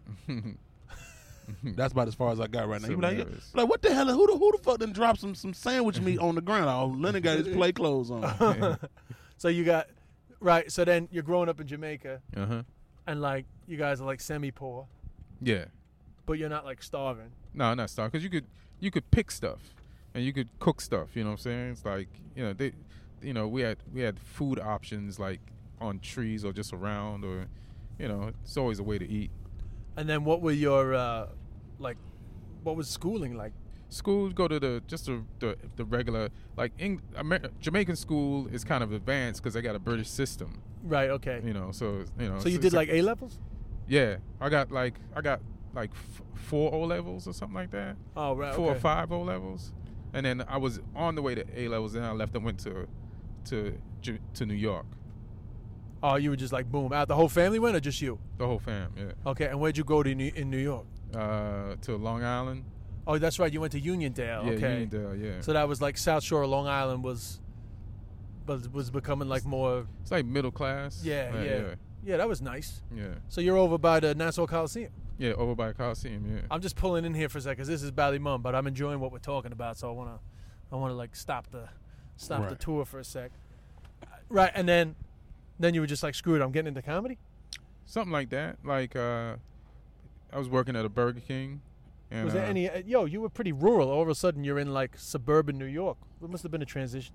That's about as far as I got right now. You be like, yeah, Hilarious. like, what the hell? Who the who the fuck done dropped some some sandwich meat on the ground? Oh, Leonard got his play clothes on. So you got right. So then you're growing up in Jamaica, Uh huh. and like you guys are like semi-poor, Yeah. but you're not like starving. No, not stuff. Because you could you could pick stuff, and you could cook stuff. You know what I'm saying? It's like you know they, you know we had we had food options like on trees or just around, or you know it's always a way to eat. And then what were your uh, like? What was schooling like? School go to the just the the, the regular like Eng, Amer- Jamaican school is kind of advanced because they got a British system. Right. Okay. You know, so you know. So you it's- did it's like A levels? Yeah, I got like I got like f- four O levels or something like that. Oh right. Four okay. or five O levels, and then I was on the way to A levels. Then I left and went to to J- to New York. Oh, you were just like boom. Out the whole family went, or just you? The whole fam, yeah. Okay. And where'd you go to New- in New York? Uh, to Long Island. Oh, that's right. You went to Uniondale. Yeah, okay. Uniondale, yeah. So that was like South Shore of Long Island was, was was becoming like more. It's like middle class. Yeah, yeah, yeah, yeah. That was nice. yeah. So you're over by the Nassau Coliseum. Yeah, over by Coliseum, yeah. I'm just pulling in here for a second because this is Ballymum, but I'm enjoying what we're talking about. So I wanna, I wanna like stop the, stop the Right. tour for a sec. Right, and then, then you were just like, screw it, I'm getting into comedy. Something like that. Like uh, I was working at a Burger King. And, Was there uh, any? Uh, yo, you were pretty rural. All of a sudden, you're in like suburban New York. It must have been a transition.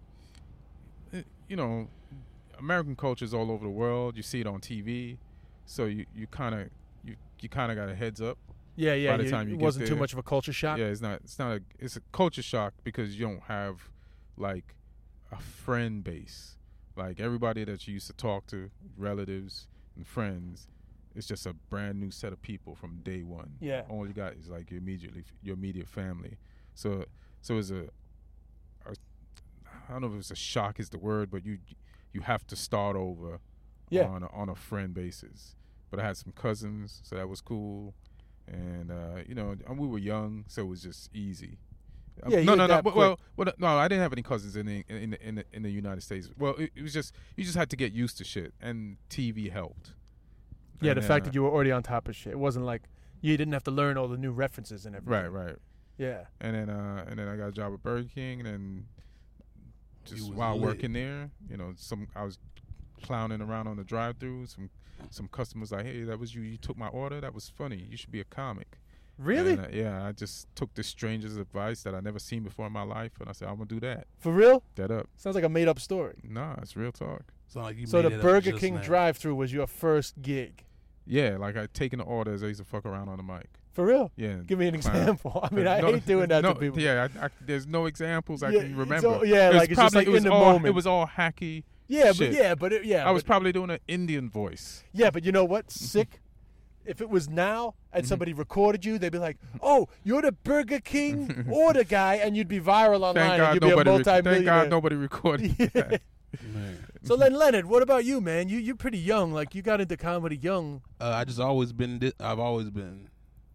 it- you know, American culture is all over the world. You see it on T V, so you you kind of you you kind of got a heads up. Yeah, yeah. By the you- time you it get wasn't too there- much of a culture shock. Yeah, it's not it's not a it's a culture shock because you don't have like a friend base. Like everybody that you used to talk to, relatives and friends, it's just a brand new set of people from day one. Yeah. All you got is like your immediately your immediate family. So so it's a, a I don't know if it's a shock is the word, but you you have to start over Yeah. on a, on a friend basis. But I had some cousins, so that was cool. And uh, you know, and we were young, so it was just easy. Um, Yeah, you no, no, no. adapt But, well, well, no, I didn't have any cousins in the in the in the, in the United States. Well, it, it was just you just had to get used to shit, and T V helped. Yeah, And, the fact uh, that you were already on top of shit. It wasn't like you didn't have to learn all the new references and everything. right, right. Yeah. And then uh, and then I got a job at Burger King, and then just was while lit. working there, you know, some I was clowning around on the drive-through. Some some customers like, hey, that was you. You took my order. That was funny. You should be a comic. Really? And, uh, yeah, I just took this stranger's advice that I never seen before in my life, and I said, I'm gonna do that. For real? That up. Sounds like a made up story. Nah, it's real talk. Sound like you So made the it up Burger just King now. drive-through was your first gig. Yeah, like I taking the orders. I used to fuck around on the mic. For real? Yeah. Give me an clown. example. I mean, I No, hate doing that no, to people. Yeah, I, I, there's no examples I Yeah, can it's remember. all- yeah, It was like, it's just, probably- like, it was in the all, moment. It was all hacky. Yeah, shit. but yeah, but it, yeah. I was but, probably doing an Indian voice. yeah, but you know what? Mm-hmm. Sick. If it was now and somebody recorded you, they'd be like, "Oh, you're the Burger King order guy," and you'd be viral online, Thank and God you'd be a nobody. Rec- multi-millionaire. thank God nobody recorded that. Man. So then, Leonard, what about you, man? You you're pretty young. Like you got into comedy young. Uh, I just always been. Di- I've always been.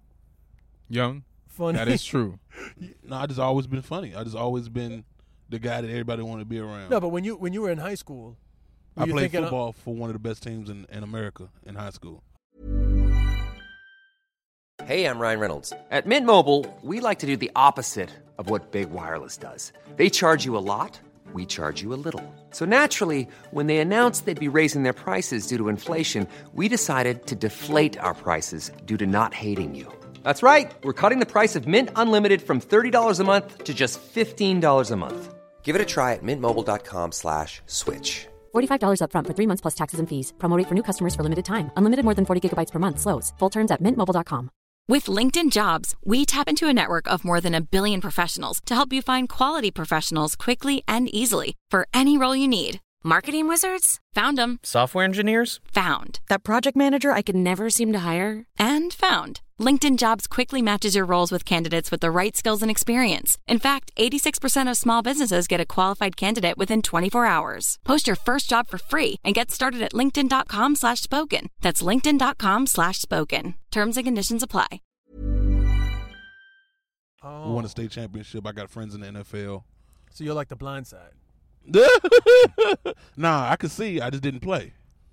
Young. Funny. That is true. No, I just always been funny. I just always been the guy that everybody wanted to be around. No, but when you when you were in high school, were I you played thinking, uh, football for one of the best teams in, in America in high school. Hey, I'm Ryan Reynolds. At Mint Mobile, we like to do the opposite of what Big Wireless does. They charge you a lot, we charge you a little. So naturally, when they announced they'd be raising their prices due to inflation, we decided to deflate our prices due to not hating you. That's right. We're cutting the price of Mint Unlimited from thirty dollars a month to just fifteen dollars a month. Give it a try at mintmobile.com slash switch. forty-five dollars upfront for three months plus taxes and fees. Promo rate for new customers for limited time. Unlimited more than forty gigabytes per month slows. Full terms at mint mobile dot com. With LinkedIn Jobs, we tap into a network of more than a billion professionals to help you find quality professionals quickly and easily for any role you need. Marketing wizards? Found them. Software engineers? Found. That project manager I could never seem to hire? And found. LinkedIn Jobs quickly matches your roles with candidates with the right skills and experience. In fact, eighty-six percent of small businesses get a qualified candidate within twenty-four hours. Post your first job for free and get started at linkedin.com slash spoken. That's linkedin.com slash spoken. Terms and conditions apply. Oh. We won a state championship. I got friends in the N F L. So you're like the blind side. Nah, I could see. I just didn't play.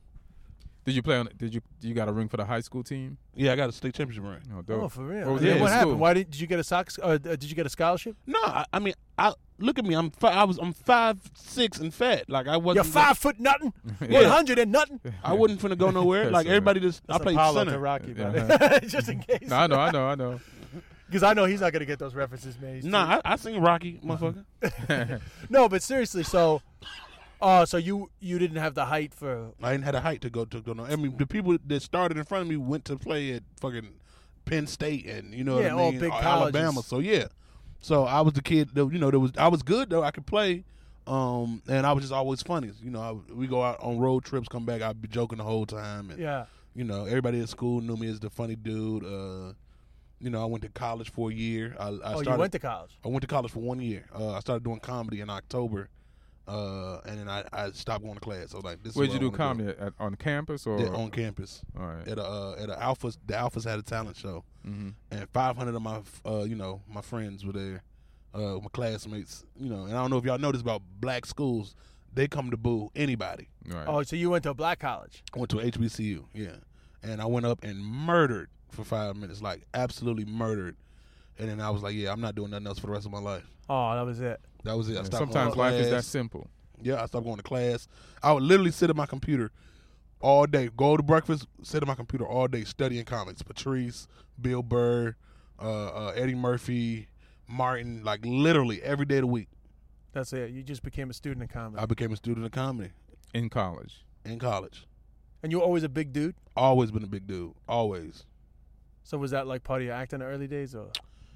Did you play on? Did you you got a ring for the high school team? Yeah, I got a state championship ring. Oh, dope. Oh, for real? What was yeah, it? what What happened? school? Why did, did you get a sock? Uh, did you get a scholarship? No, I, I mean, I look at me. I'm fi- I was I'm five six and fat. Like I wasn't. You're five foot nothing, Yeah. one hundred and nothing. I wasn't finna go nowhere. Like That's everybody just. I That's played Apollo center. to Rocky, Yeah. man. Just in case. No, I know, I know, I know. Because I know he's not gonna get those references, man. He's Nah, I, I seen Rocky, motherfucker. too- no, but seriously, so, uh, so you you didn't have the height for. I didn't have a height to go to go. No, I mean, the people that started in front of me went to play at fucking Penn State and you know Yeah, what I all mean, big Alabama. colleges. So yeah, so I was the kid. That, you know, there was I was good though. I could play, um, and I was just always funny. You know, I, we go out on road trips, come back. I'd be joking the whole time, and Yeah. you know, everybody at school knew me as the funny dude. Uh, you know, I went to college for a year. I, I Oh, started, you went to college. I went to college for one year. Uh, I started doing comedy in October, uh, and then I, I stopped going to class. So like, this is Where'd what you I do wanna comedy at, at, on campus or Yeah, on campus. All right. At a uh, at a Alphas, the Alphas had a talent show, Mm-hmm. and five hundred of my uh, you know my friends were there, uh, my classmates. You know, and I don't know if y'all know this about black schools. They come to boo anybody. Right. Oh, so you went to a black college? I went to H B C U, yeah, and I went up and murdered for five minutes, like absolutely murdered. And then I was like, yeah, I'm not doing nothing else for the rest of my life. Oh, that was it. That was it. I Yeah, stopped sometimes going to life is that class. simple. Yeah, I stopped going to class. I would literally sit at my computer all day, go to breakfast, sit at my computer all day studying comics. Patrice, Bill Burr, uh, uh, Eddie Murphy, Martin, like literally every day of the week. That's it. You just became a student in comedy. I became a student of comedy In college. in college. And you were always a big dude? Always been a big dude. Always. So was that like part of your act in the early days? Or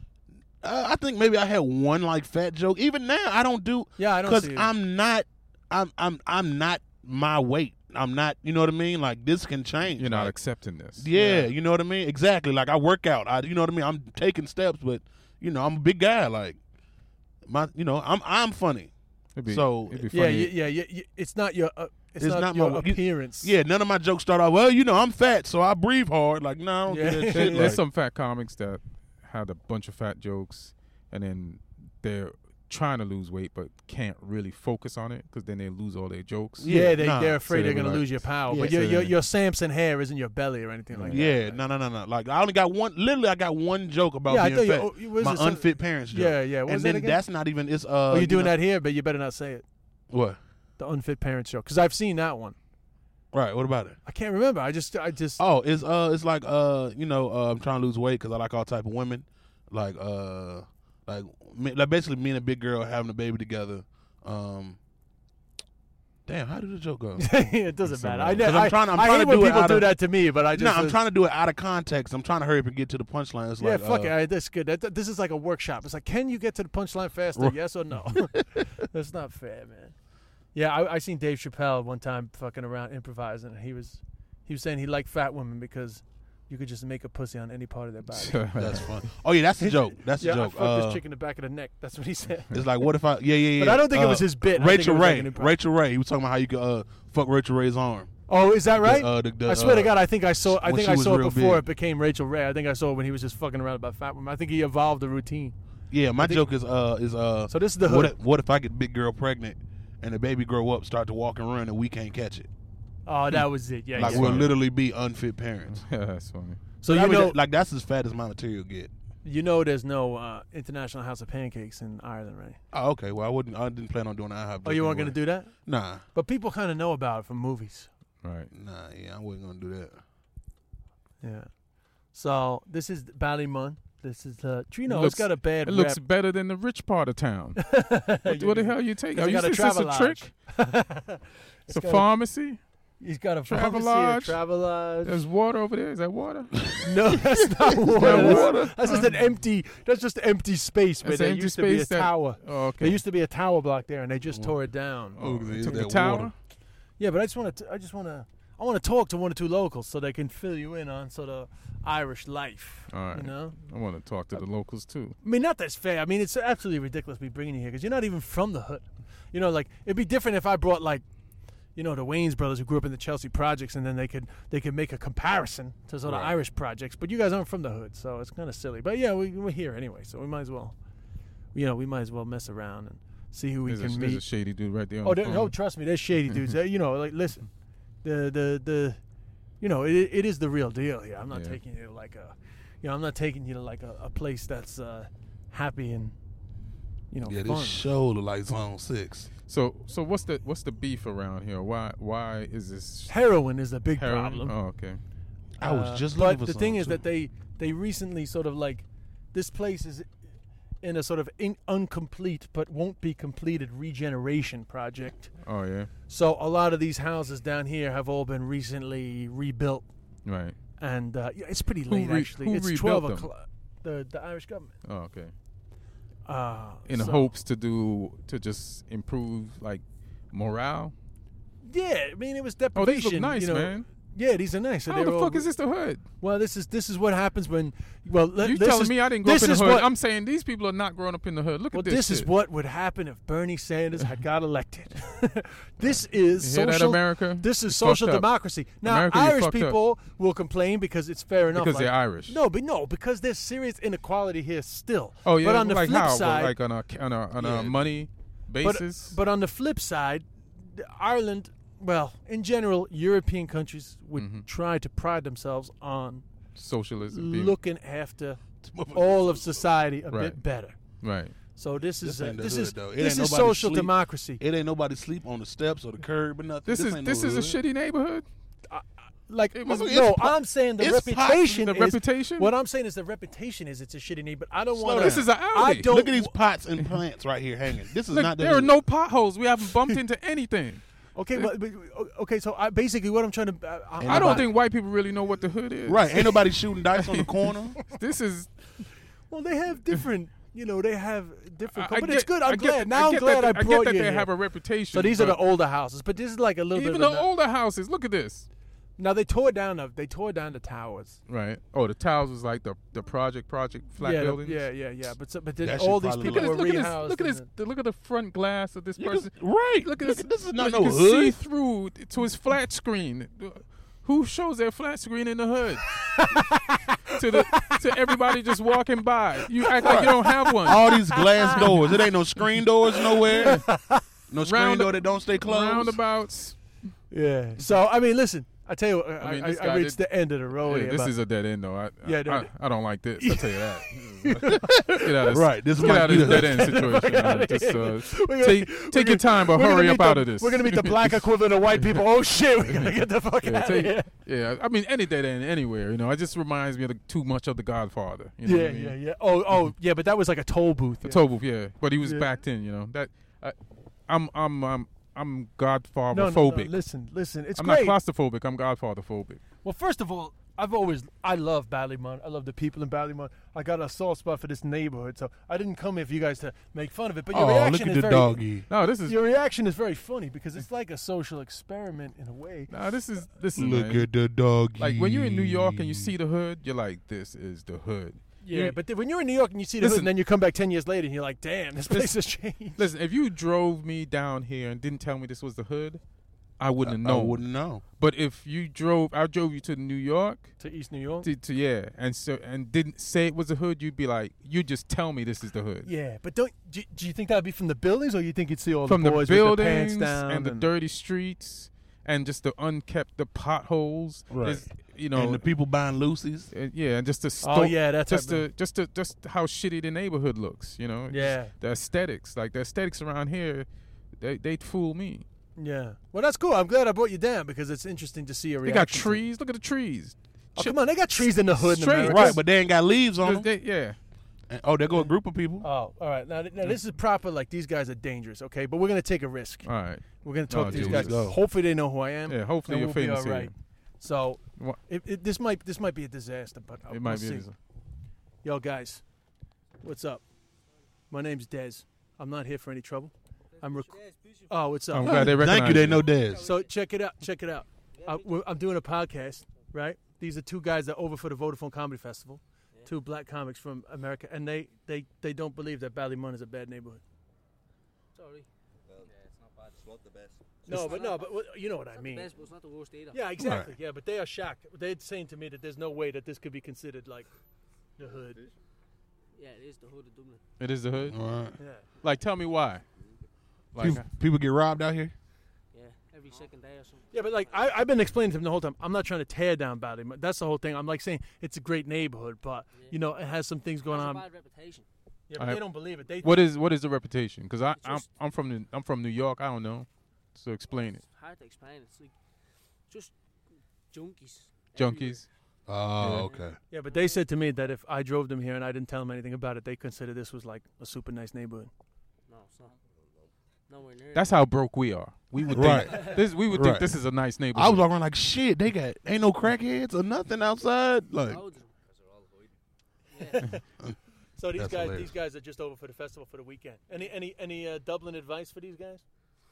Uh, I think maybe I had one like fat joke. Even now, I don't do. Yeah, I don't because see it. I'm not. I'm I'm I'm not my weight. I'm not. You know what I mean? Like this can change. You're not like, accepting this. Yeah, you know what I mean? Exactly. Like I work out. I you know what I mean? I'm taking steps, but you know, I'm a big guy. Like my you know, I'm I'm funny. It'd be, So, it'd be yeah, funny. you, yeah, you, you, it's not your uh, it's, It's not, not your my- you- appearance. Yeah, none of my jokes start out, well, you know, I'm fat, so I breathe hard. Like, no, I don't Yeah. do that shit. There- Like, There's some fat comics that had a bunch of fat jokes, and then they're trying to lose weight but can't really focus on it because then they lose all their jokes. Yeah, Yeah, they, nah. they're afraid So they're they going to were like- lose your power. Yeah, but so your, your they- your Samson hair isn't your belly or anything like that. yeah, right? no, no, no, no. Like, I only got one, literally, I got one joke about Yeah, I being thought you- fat. oh, you- what is My it, some- unfit parents joke. Yeah, yeah. What and was then that again? that's not even, it's, uh. Oh, you're you doing know- that here, but you better not say it. What? The unfit parents joke. Because I've seen that one. Right, what about it? I can't remember. I just, I just. Oh, it's uh, it's like uh, you know, uh, I'm trying to lose weight because I like all type of women, like uh, like me, like basically me and a big girl having a baby together. Um, damn, how did the joke go? it doesn't Somewhere. matter. I, 'Cause I'm I, trying- I'm I trying hate to when do it people out do of- that to me, but I just. No, I'm uh, trying to do it out of context. I'm trying to hurry up and get to the punchline. It's Yeah, like, fuck uh, it. I- That's good. That, this is like a workshop. It's like, can you get to the punchline faster? Right. Yes or no? That's not fair, man. Yeah, I, I seen Dave Chappelle one time fucking around improvising. He was, he was saying he liked fat women because you could just make a pussy on any part of their body. That's fun. Oh yeah, that's the joke. That's the yeah, joke. I fucked Uh, this chick in the back of the neck. That's what he said. It's like, what if I? Yeah, yeah, yeah. But I don't think it was Uh, his bit. I think Rachel it was like Ray. an improv. Rachel Ray. He was talking about how you could uh, fuck Rachel Ray's arm. Oh, is that right? The, uh, the, the, I swear to uh, God, I think I saw. I when think she I was saw it real before big. it became Rachel Ray. I think I saw it when he was just fucking around about fat women. I think he evolved the routine. Yeah, my think- joke is uh is uh. So this is the what hood. if, what if I get big girl pregnant and the baby grow up, start to walk and run, and we can't catch it? Oh, that was it. Yeah, Like yeah. we'll literally be unfit parents. Yeah, that's funny. So That you was- know, like that's as fat as my material get. you know, there's no uh, International House of Pancakes in Ireland, right? Oh, okay. Well, I wouldn't. I didn't plan on doing that. Oh, you weren't gonna do that? Nah, But people kind of know about it from movies. Right. nah. Yeah, I wasn't gonna do that. Yeah. So this is Ballymun. This is uh, Trino. It looks- It's got a bad It looks rep. better than the rich part of town. what, what the hell you take? 'Cause Are you you got a is this a Travelodge. trick? It's It's a got a- pharmacy. He's got a Travelodge. pharmacy, a Travelodge. There's water over there. Is that water? No, that's not water. that That's, water? that's just an empty. That's just empty space. Where That's there empty used to be a space that- tower. Oh, okay. There used to be a tower block there, and they just tore it down. Oh, they is took that the tower. water? Yeah, but I just want to. I just want to. I want to talk to one or two locals so they can fill you in on sort of Irish life. All right. You know. I want to talk to the locals too. I mean, not that's fair. I mean, it's absolutely ridiculous me bringing you here because you're not even from the hood. You know, like it'd be different if I brought like, you know, the Wayans brothers who grew up in the Chelsea projects, and then they could they could make a comparison to sort of Right. Irish projects. But you guys aren't from the hood, so it's kind of silly. But yeah, we, we're here anyway, so we might as well, you know, we might as well mess around and see who we There's, can a, there's a meet. shady dude right there. On Oh, the there, phone. oh, trust me, there's shady dudes. Uh, you know, like listen, the the the, you know, it it is the real deal here. I'm not Yeah. taking you to like a, you know, I'm not taking you to like a, a place that's uh, happy and, you know, Yeah, fun. this show look like Zone Six. So so what's the what's the beef around here? Why why is this Heroin is the big heroin? problem. Oh, okay. I was Uh, just looking but for the thing some, is too. that they they recently sort of like, this place is in a sort of in, incomplete but won't be completed regeneration project. Oh yeah. So a lot of these houses down here have all been recently rebuilt, Right. and uh, yeah, it's pretty Who late re- actually. who It's rebuilt twelve them? o'clock. The the Irish government. Oh, okay. Uh, In so- hopes to do to just improve like morale. Yeah, I mean it was Oh, deprivation. these look nice, you know. man. Yeah, these are nice. So How they're the all- fuck is this the hood? Well, this is this is what happens when. Well, let, You this telling is, me I didn't grow up this in the is hood? What, I'm saying these people are not growing up in the hood. Look well, at this. this is shit. what would happen if Bernie Sanders had got elected. This is You hear social. that, America? This is You fucked social up. democracy. Now, America, you Irish fucked up. people will complain because it's fair enough. Because like- they're Irish. No, but no, because there's serious inequality here still. Oh yeah. But on the like flip how? side, like on a on a on Yeah. a money but, basis. but on the flip side, the- Ireland, well, in general, European countries would Mhm. try to pride themselves on socialism. being- looking after all of society a Right. bit better. Right. So this is This uh, ain't the this hood, is though. It this ain't is nobody social sleep. democracy. It ain't nobody sleep on the steps or the curb or nothing. This, is ain't this no is a hood. shitty neighborhood. Like It was- no, it's po- I'm saying the it's reputation. The is, reputation. What I'm saying is the reputation is it's a shitty name, but I don't Slow want. down. This is an I Audi. don't. Look at these pots and plants right here hanging. This is Look, not the there are hood. no potholes. We haven't bumped into anything. Okay, but, but okay. So I, basically, what I'm trying to. Uh, I, I don't think white people really know what the hood is. Right. Ain't nobody shooting dice on the corner. This is. Well, they have different. You know, they have different. I- I but get- it's good. I'm I get- glad. Now I'm get glad that, I I brought get that you they here. have a reputation. So these are the but older houses, but this is like a little even bit. the of a, older houses. Look at this. Now they tore down the they tore down the towers. Right. Oh, the towers was like the the project project flat yeah, the- buildings. yeah, yeah, yeah. But so, but then That shit all these probably people Look at were this. Look at rehoused. this. Look at and this. the- Look at the front glass of this You person. can- right. Look at Look this. at- this is not Look, no you can hood. see through to his flat screen. Who shows their flat screen in the hood? to the to everybody just walking by. You act like you don't have one. All these glass doors. It ain't no screen doors nowhere. No screen Round- door that don't stay closed. Roundabouts. Yeah. So I mean, listen. I tell you, what, I, I mean, I, this I guy reached did- the end of the road Yeah, here. this but- is a dead end though. I, Yeah, I, no, I, no. I don't like this. I'll tell you that. Get out of Right, this get might out be of the- this dead end situation. man. Just uh, We're gonna- take we're take your gonna- time, but we're gonna hurry meet up out the- of this. We're gonna meet the black equivalent of white people. Oh shit, we're gonna get the fuck Yeah, out take- of here. yeah, I mean any dead end anywhere. You know, it just reminds me of the, too much of the Godfather. You know Yeah, what I mean? yeah, yeah. Oh, oh, yeah. But that was like a toll booth. The yeah. toll booth, yeah, but he was Yeah. backed in. You know that. I, I'm I'm I'm I'm Godfather No, no, no, phobic. listen, listen. It's I'm great. not claustrophobic. I'm Godfather phobic. Well, first of all, I've always I love Ballymun. I love the people in Ballymun. I got a soft spot for this neighborhood, so I didn't come here for you guys to make fun of it. But your Oh, reaction look at is the very doggy. No, this is your reaction is very funny because it's like a social experiment in a way. no, this is this is Look man. at the doggy. Like when you're in New York and you see the hood, you're like, this is the hood. Yeah, You- but then when you're in New York and you see the hood, Listen. and then you come back ten years later and you're like, damn, this place has changed. Listen, if you drove me down here and didn't tell me this was the hood, I wouldn't have I known. wouldn't know. But if you drove, I drove you to New York, To East New York. to, to yeah, and so and didn't say it was the hood, you'd be like, you just tell me this is the hood. Yeah, but don't do, do you think that'd be from the buildings, or you think you'd see all From the the boys with the pants buildings down and the dirty streets and just the unkept, the potholes, Right. There's, you know, and the people buying Lucy's. uh, yeah, and just the sto- Oh, yeah, that type just of- the just the just how shitty the neighborhood looks, you know. Yeah. Just the aesthetics, like the aesthetics around here, they they'd fool me. Yeah. Well, that's cool. I'm glad I brought you down because it's interesting to see a They reaction. got to it. trees. Look at the trees. Oh, come on, they got trees in the hood in Straight. America. Right, but they ain't got leaves on them. They- yeah. And- oh, there go a group of people. Oh, all right. Now, now this is proper. Like these guys are dangerous. Okay, but we're gonna take a risk. All right. We're gonna talk Oh, to these Jesus. guys. Go. Hopefully, they know who I am. Yeah, hopefully and you're we'll be famous all right. here. So What? it, it, this might this might be a disaster, but uh, It might we'll be. see. Yo, guys, what's up? My name's Dez. I'm not here for any trouble. I'm. Rec- oh, what's up? I'm glad they recognize Thank you. They know Dez. So check it out. Check it out. I, we're- I'm doing a podcast, right? These are two guys that are over for the Vodafone Comedy Festival, two black comics from America, and they, they, they don't believe that Ballymun is a bad neighborhood. Sorry. It's not the best. No, but no, but what- you know what I mean. Best, but it's not the worst either. Yeah, exactly. Yeah, but they are shocked. They're saying to me that there's no way that this could be considered like the hood. Yeah, it is the hood of Dublin. It is the hood. Right. Yeah. Like, tell me why. Like, People, people get robbed out here. Yeah, every second day or something. Yeah, but like I, I've been explaining to him the whole time. I'm not trying to tear down Ballymont. That's the whole thing. I'm like saying it's a great neighborhood, but Yeah. you know it has some things going It has on. a bad reputation. Yeah, but I- they don't believe it. They what is what is the reputation? Because I I'm, Just- I'm from the, I'm from New York. I don't know. So explain it. It's hard to explain. It's like just junkies. Junkies. Oh, okay. Yeah, but they said to me that if I drove them here and I didn't tell them anything about it, they consider this was like a super nice neighborhood. No, it's not. Nowhere near. That's how broke we are. We would Right. think this. We would Right. think this is a nice neighborhood. I was walking around like shit. They got ain't no crackheads or nothing outside. Like Loads of them. Yeah. So these That's guys, hilarious. these guys are just over for the festival for the weekend. Any, any, any uh, Dublin advice for these guys?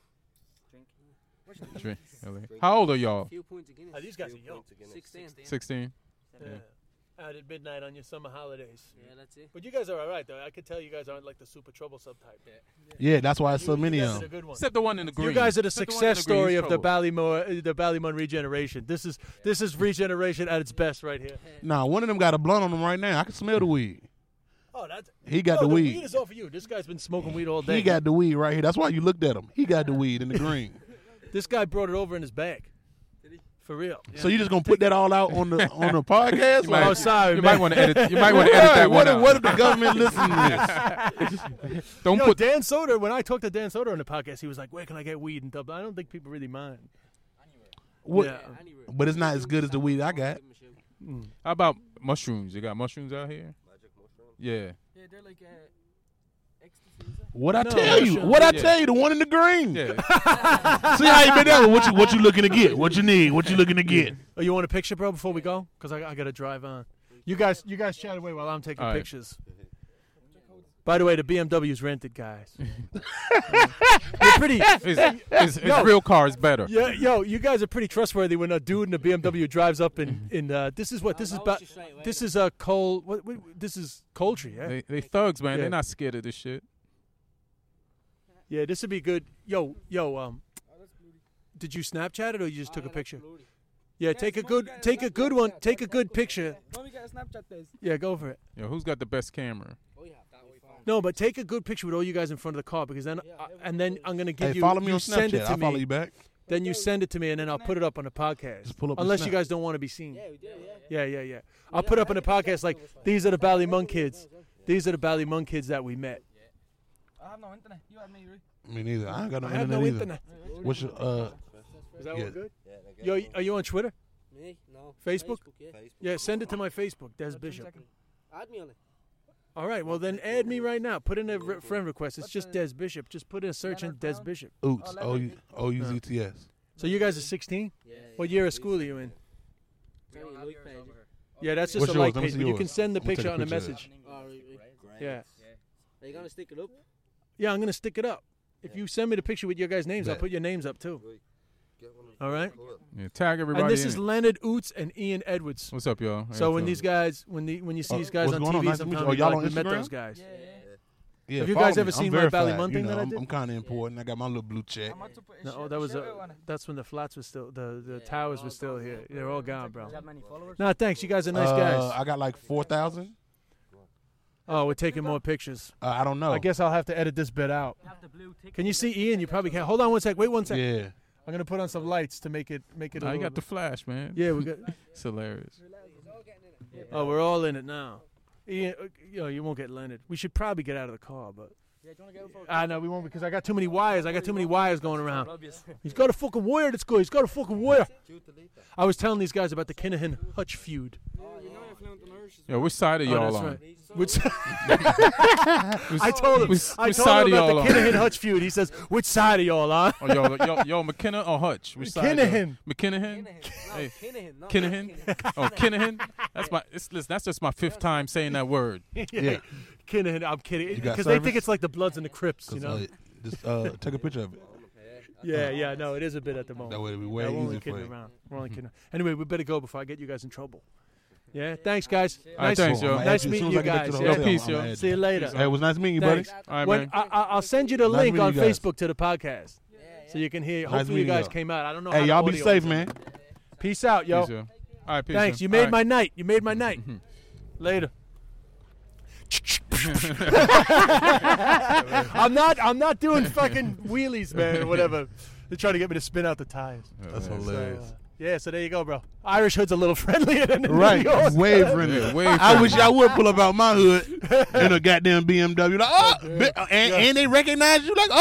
Drink. How old are y'all? Few points of Guinness. Uh, these guys are young. Sixteen. Sixteen. Yeah. Out at midnight on your summer holidays. Yeah, that's it. But you guys are all right though. I could tell you guys aren't like the super troublesome type. yeah, that's why so You- many you of guys are them. the good ones. Except the one in the green. You guys are the Except one in success green. story He's of the trouble. Ballymore, uh, the Ballymont regeneration. This is this is regeneration at its best right here. Nah, one of them got a blunt on him right now. I can smell the weed. Oh, that's He got no, the the weed. weed is all for you. This guy's been smoking weed all day. He got the weed right here. That's why you looked at him. He got the weed in the green. This guy brought it over in his bag. For real. So you just gonna put that all out on the on the podcast? You might- Oh, sorry, You man. might want to edit. You might want to edit that what one if, out. what if the government listen to this? Don't Yo, put. Dan Soder, when I talked to Dan Soder on the podcast, he was like, where can I get weed in Dublin? I don't think people really mind. What, Yeah. Anywhere. But it's not as good as the weed I got. Give 'em a shout. How about mushrooms? You got mushrooms out here? Magic mushroom. Yeah. Yeah, they're like uh, ecstasy. Is it? What I No, tell you? mushroom. What I Yeah. tell you? The one in the green. Yeah. See how you been there? What you what you looking to get? What you need? What you looking to get? Oh, you want a picture, bro, before we go? Because I, I got to drive on. You guys you guys chat away while I'm taking All right. pictures. By the way, the B M W's rented, guys. You're pretty. His, his, his Yo. real car is better. Yeah, yo, you guys are pretty trustworthy when a dude in a B M W drives up in in uh, this is what this is I'll about. watch you straight away, This though. is a uh, Cole. What, what this is Coldtree, yeah. They, they thugs, man. Yeah. They're not scared of this shit. Yeah, this would be good. Yo, yo, um, did you Snapchat it or you just Ah, took a yeah, that's picture? bloody. Yeah, take a good, take a good one, take a good picture. Let me get a Snapchat this. Yeah, go for it. Yo, who's got the best camera? Oh, yeah, that way far. No, but take a good picture with all you guys in front of the car because then, Yeah, uh, everyone and then knows. I'm gonna give Hey, you. follow me you on send it Snapchat. to I'll follow me. you back. Then you send it to me, and then I'll put it up on the podcast. Just pull up the Unless you snap. guys don't want to be seen. Yeah, we do, yeah. Yeah, yeah, yeah. I'll put up on the podcast like these are the Ballymont kids. These are the Ballymont kids that we met. I have no internet. You have me, right? Me neither. I ain't got no I have internet no either. internet. What's your uh? Is that Yeah. all good? Yeah, they get Yo, one. are you on Twitter? Me? No. Facebook? yeah. Facebook. Yeah, send it to my Facebook, Des Bishop. Add me on it. All right, well then add me right now. Put in a re- friend request. It's just Des Bishop. Just put in a search in Des Bishop. Oots. O U O U Z T S. So you guys are sixteen? Yeah. What year of school are you in? It's only a like page. Yeah, that's just What's a yours? like Let me page, see but you yours. can send the I'm gonna take picture a on the picture of it. message. Oh, right, right. Yeah. Are you gonna stick it up? Yeah, I'm gonna stick it up. If you send me the picture with your guys' names, I'll Bet. put your names up too. Get one of All right. Pull it. Yeah, tag everybody. And this in is it. Leonard Oots and Ian Edwards. What's up, y'all? How So y'all when feeling? these guys, when the when you see Uh, these guys what's on going T on? V, Nice to meet you. sometimes Oh, y'all like, on we met Instagram? those guys. Yeah, yeah. Yeah, Have you follow guys me. ever I'm seen my verified. Ballymont You thing know, that I I'm, did? I'm kind of important. I got my little blue check. I'm about to put a No, share- oh, that was share a, it on it. that's when the flats was still the the Yeah, towers they're were all still gone. here. They're all gone, bro. Do you have many followers? No, thanks. You guys are nice Uh, guys. I got like four thousand. Oh, we're taking more pictures. Uh, I don't know. I guess I'll have to edit this bit out. You have the blue tick. Can you see Ian? You probably can't. Hold on one sec. Wait one sec. Yeah. I'm gonna put on some lights to make it make it. A Nah, you little got the flash, man. Yeah, we got. It's hilarious. Oh, we're all in it now. Ian, uh, you know, you won't get Leonard. We should probably get out of the car, but. Yeah, do you want to go for Ah, no, we won't because I got too many wires. I got too many wires going around. Obvious. He's got a fucking wire that's good. He's got a fucking wire. Due to leave that. I was telling these guys about the Kinahan Hutch feud. Oh, you know you're fluent in Irish. Yo, which side are Oh, y'all that's on? right. Which I told him. Which, I which told side him are y'all about on? the Kinahan Hutch feud. He says, "Which side are y'all on?" Oh, yo, yo, yo, McKenna or Hutch? Which side? Kinahan. McKinnahan. No, Hey, Kinahan. not Kinahan. Kinahan. Oh, Kinahan. That's my. It's, listen, that's just my fifth time saying that word. Yeah. Kinahan. I'm kidding. You got Because they think service? it's like the Bloods and the Crips, you 'Cause, know? uh, just uh, take a picture of it. Yeah, yeah. No, it is a bit at the moment. That way it'll be way Yeah, we're only easier for kidding you. around. We're only kidding. Anyway, we better go before I get you guys in trouble. Yeah, thanks, guys. All right, Nice, thanks, yo. nice As meeting soon as you I get back guys. to the yeah. Yo, peace, I'm yo. gonna add See you you. later. Hey, it was nice meeting you, buddy. Thanks. All right, When, man. I, I- I'll send you the Nice link meeting on you guys. Facebook to the podcast, so you can hear. Nice Hopefully, you meeting guys you. came out. I don't know. Hey, how y'all the be audio safe, is. man. Peace out, yo. Peace, yo. All right, peace, Thanks. yo. You made All right. my night. You made my night. Later. I'm not. I'm not doing fucking wheelies, man, or whatever. They're trying to get me to spin out the tires. That's So, hilarious. uh, yeah, so there you go, bro. Irish Hood's a little friendlier than the Right, New York. way friendly. Yeah, way I friendly. wish y'all would pull up out my hood in a goddamn B M W. Like, oh, bi- and, and they recognize you like,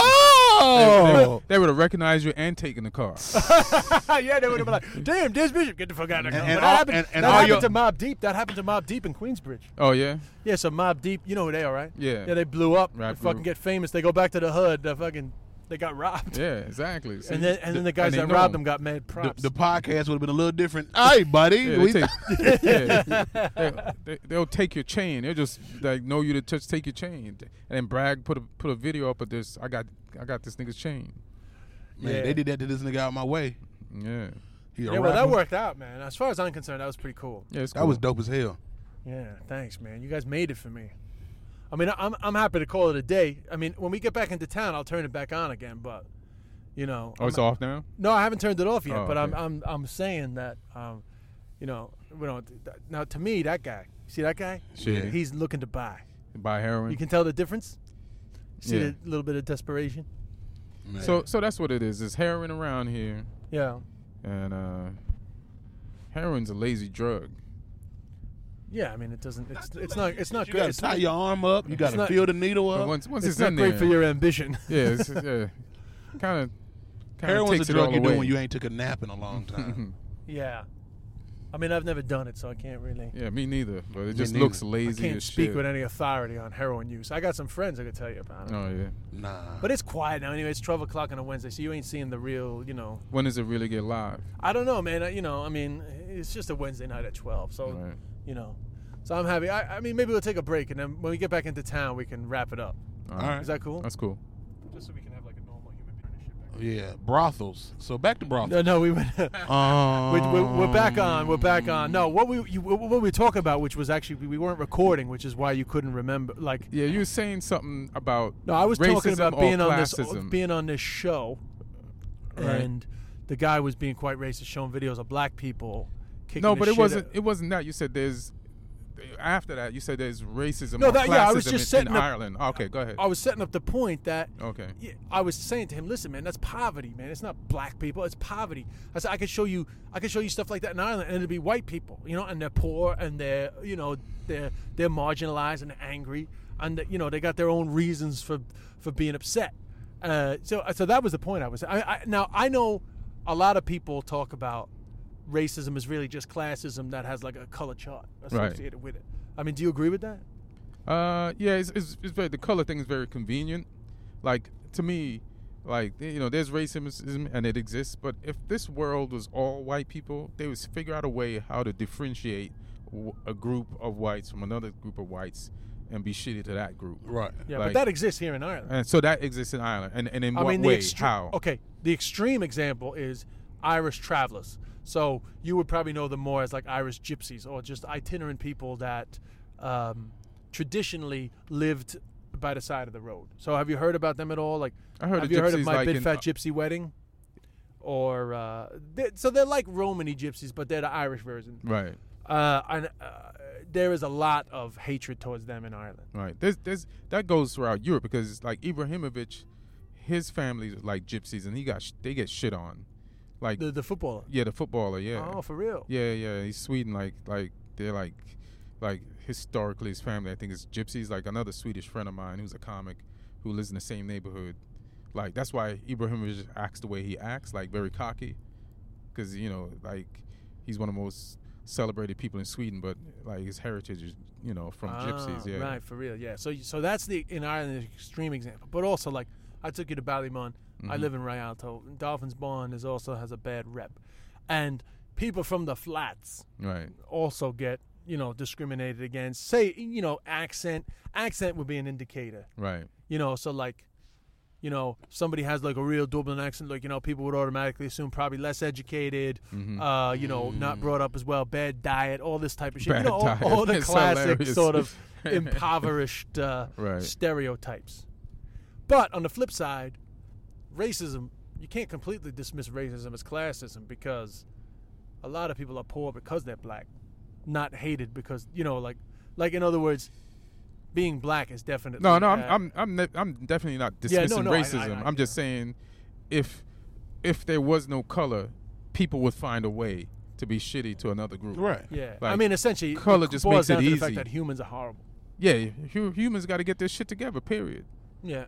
oh. They, they would have recognized you and taken the car. Yeah, they would have been like, "Damn, Des Bishop, get the fuck out of And- here." and But all- that happened, and- and that all happened your- to Mob Deep. That happened to Mob Deep in Queensbridge. Oh yeah, Yeah, so Mob Deep, you know who they are, right? yeah, Yeah, they blew up. Rap They fucking group. get famous. They go back to the hood. They fucking, they got robbed. yeah, exactly. See? And then, and then the guys and they that know robbed them. them got mad The, props. the podcast would have been a little different. Hey, buddy. Yeah, we they take, yeah, they, they, they'll take your chain. They'll just like know you to just take your chain, and then brag, put a put a video up of this. I got I got this nigga's chain. Man, Yeah. they did that to this nigga out my way. Yeah, He a yeah, well, that rapper. worked out, man. As far as I'm concerned, that was pretty cool. yeah, it's That cool. was dope as hell. Yeah, thanks, man. You guys made it for me. I mean, I'm I'm happy to call it a day. I mean, when we get back into town, I'll turn it back on again. But, you know, Oh, it's I'm- off now. No, I haven't turned it off yet. Oh, but I'm okay. I'm I'm saying that, um, you know, you know, th- th- now to me, that guy, see that guy, Shit. he's looking to buy. Buy heroin. You can tell the difference. See Yeah. the little bit of desperation. Man. So so that's what it is. There's heroin around here, Yeah, and uh, heroin's a lazy drug. yeah. I mean, it doesn't. It's it's not. It's not you good. got to It's tie not, your arm up. You got to not- feel the needle But up. once once it's it's, not in great there, for your ambition. yeah, it's, yeah, kind of. Heroin's takes a it all drug you do away. when you ain't took a nap in a long time. Yeah. I mean, I've never done it, so I can't really. Yeah, me neither. But it Me just neither. looks I lazy can't as speak shit. with any authority on heroin use. I got some friends that could tell you about it. Oh yeah. Nah. But it's quiet now. Anyway, it's twelve o'clock on a Wednesday, so you ain't seeing the real, you know. When does it really get live? I don't know, man. Uh, You know, I mean, it's just a Wednesday night at twelve, so, Right. you know. So I'm happy. I, I mean, maybe we'll take a break, and then when we get back into town, we can wrap it up. All right. Is that cool? That's cool. Just so we can have like a normal human being shit back. Yeah, brothels. So back to brothels. No, no, we went. Um, we, we, we're back on. We're back on. No, what we you, what we were talking about, which was actually we weren't recording, which is why you couldn't remember. Like, Yeah, you were saying something about no, I was talking racism about or being on this classism. being on this show, Right. and the guy was being quite racist, showing videos of black people kicking. No, the but it shit wasn't. out- It wasn't that. You said there's. After that, you said there's racism. No, or that- yeah, I was classism just in, setting in up- Ireland. Okay, go ahead. I was setting up the point that Okay. yeah, I was saying to him, listen, man, that's poverty, man. It's not black people, it's poverty. I said I could show you, I could show you stuff like that in Ireland, and it'd be white people, you know, and they're poor and they're, you know, they're they're marginalized and angry, and you know they got their own reasons for for being upset. Uh, so so that was the point I was. I, I now I know a lot of people talk about racism is really just classism that has like a color chart associated with it. I mean, do you agree with that? Uh, yeah, it's, it's, it's very, the color thing is very convenient. Like, to me, like, you know, there's racism and it exists, but if this world was all white people, they would figure out a way how to differentiate w- a group of whites from another group of whites and be shitty to that group. Right. Yeah, Like- but that exists here in Ireland. And so that exists in Ireland. And, and in I what mean, the way? extre- How? Okay, the extreme example is Irish travelers. So you would probably know them more as like Irish gypsies or just itinerant people that um, traditionally lived by the side of the road. So have you heard about them at all? Like, I heard have of you heard of gypsies My like Big in- Fat Gypsy Wedding? Or uh, they, so they're like Romany gypsies, but they're the Irish version. Right. Uh, and uh, there is a lot of hatred towards them in Ireland. Right. There's, there's, that goes throughout Europe because, like, Ibrahimovic, his family is like gypsies, and he got sh- they get shit on. Like The the footballer. yeah, the footballer. Yeah. Oh, for real? Yeah, yeah. He's Sweden. Like, like they're like, like historically, his family I think is gypsies. Like another Swedish friend of mine who's a comic who lives in the same neighborhood. Like that's why Ibrahimovic acts the way he acts, like very cocky, because you know, like he's one of the most celebrated people in Sweden, but like his heritage is, you know, from gypsies. Ah, Yeah. Right, for real. Yeah. So so that's the in Ireland the extreme example. But also like I took you to Ballymun. I Mhm. live in Rialto. Dolphins Bond is also has a bad rep, and people from the flats Right. also get you know discriminated against. Say you know accent. Accent would be an indicator. Right. You know, so like you know, somebody has like a real Dublin accent, like, you know, people would automatically assume probably less educated, Mhm. uh, you know, not brought up as well, bad diet, all this type of shit. Bad you know, all, diet. all the It's classic hilarious. sort of impoverished uh, Right. stereotypes. But on the flip side, racism, you can't completely dismiss racism as classism because a lot of people are poor because they're black, not hated because, you know, like, like in other words, being black is definitely No, no, I'm, uh, I'm, I'm, ne- I'm definitely not Yeah, no, dismissing no, I- I- racism. I- I'm just saying, if, if there was no color, people would find a way to be shitty to another group. Right. Yeah, I Like, mean, essentially, color it just boils makes it down to easy. the fact that humans are horrible. Yeah, hu- humans got to get their shit together. Period. Yeah.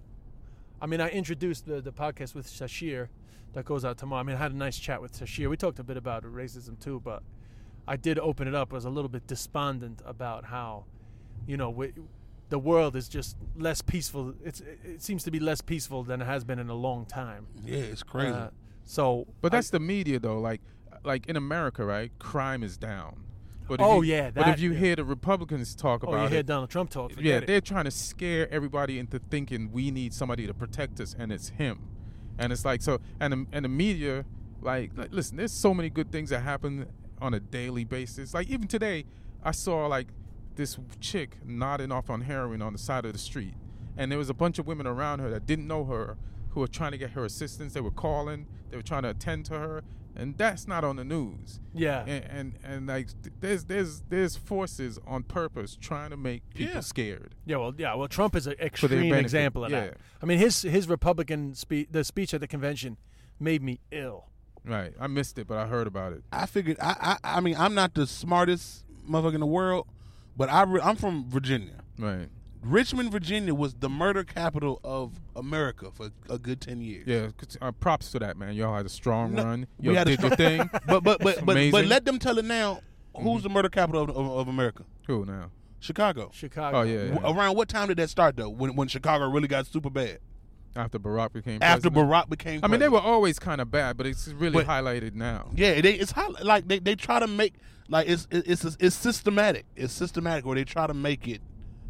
I mean, I introduced the, the podcast with Shashir that goes out tomorrow. I mean, I had a nice chat with Shashir. We talked a bit about racism, too, but I did open it up. I was a little bit despondent about how, you know, we, the world is just less peaceful. It's It seems to be less peaceful than it has been in a long time. Yeah, it's crazy. Uh, so, But that's I- the media, though. Like, like in America, right? Crime is down. But if Oh, you, yeah, But that- if you yeah. hear the Republicans talk oh, about you it, hear Donald Trump talk. yeah, Forget it. they're trying to scare everybody into thinking we need somebody to protect us, and it's him. And it's like so, and the, and the media, like, like, listen, there's so many good things that happen on a daily basis. Like even today, I saw like this chick nodding off on heroin on the side of the street, and there was a bunch of women around her that didn't know her who were trying to get her assistance. They were calling, they were trying to attend to her, and that's not on the news. Yeah. And and, and like th- there's there's there's forces on purpose trying to make people Yeah. scared. Yeah, well, yeah, well, Trump is an their extreme benefit, example of yeah. that. I mean, his his Republican speech, the speech at the convention, made me ill. Right. I missed it, but I heard about it. I figured. I, I. I mean, I'm not the smartest motherfucker in the world, but I. Re- I'm from Virginia. Right. Richmond, Virginia, was the murder capital of America for a good ten years. Yeah. 'Cause, Uh, props to that, man. Y'all had a strong No, run. we Y'all had a did your thing. But but but It's but, amazing. but let them tell it now. Who's the murder capital of, of, of America? Who now? Chicago. Chicago. Oh yeah. yeah. W- Around what time did that start though? When when Chicago really got super bad? After Barack became After president. Barack became. I mean, they president. were always kind of bad, but it's really But- highlighted now. Yeah, they it's high, like they, they try to make like it's it's it's, it's systematic. It's systematic where they try to make it.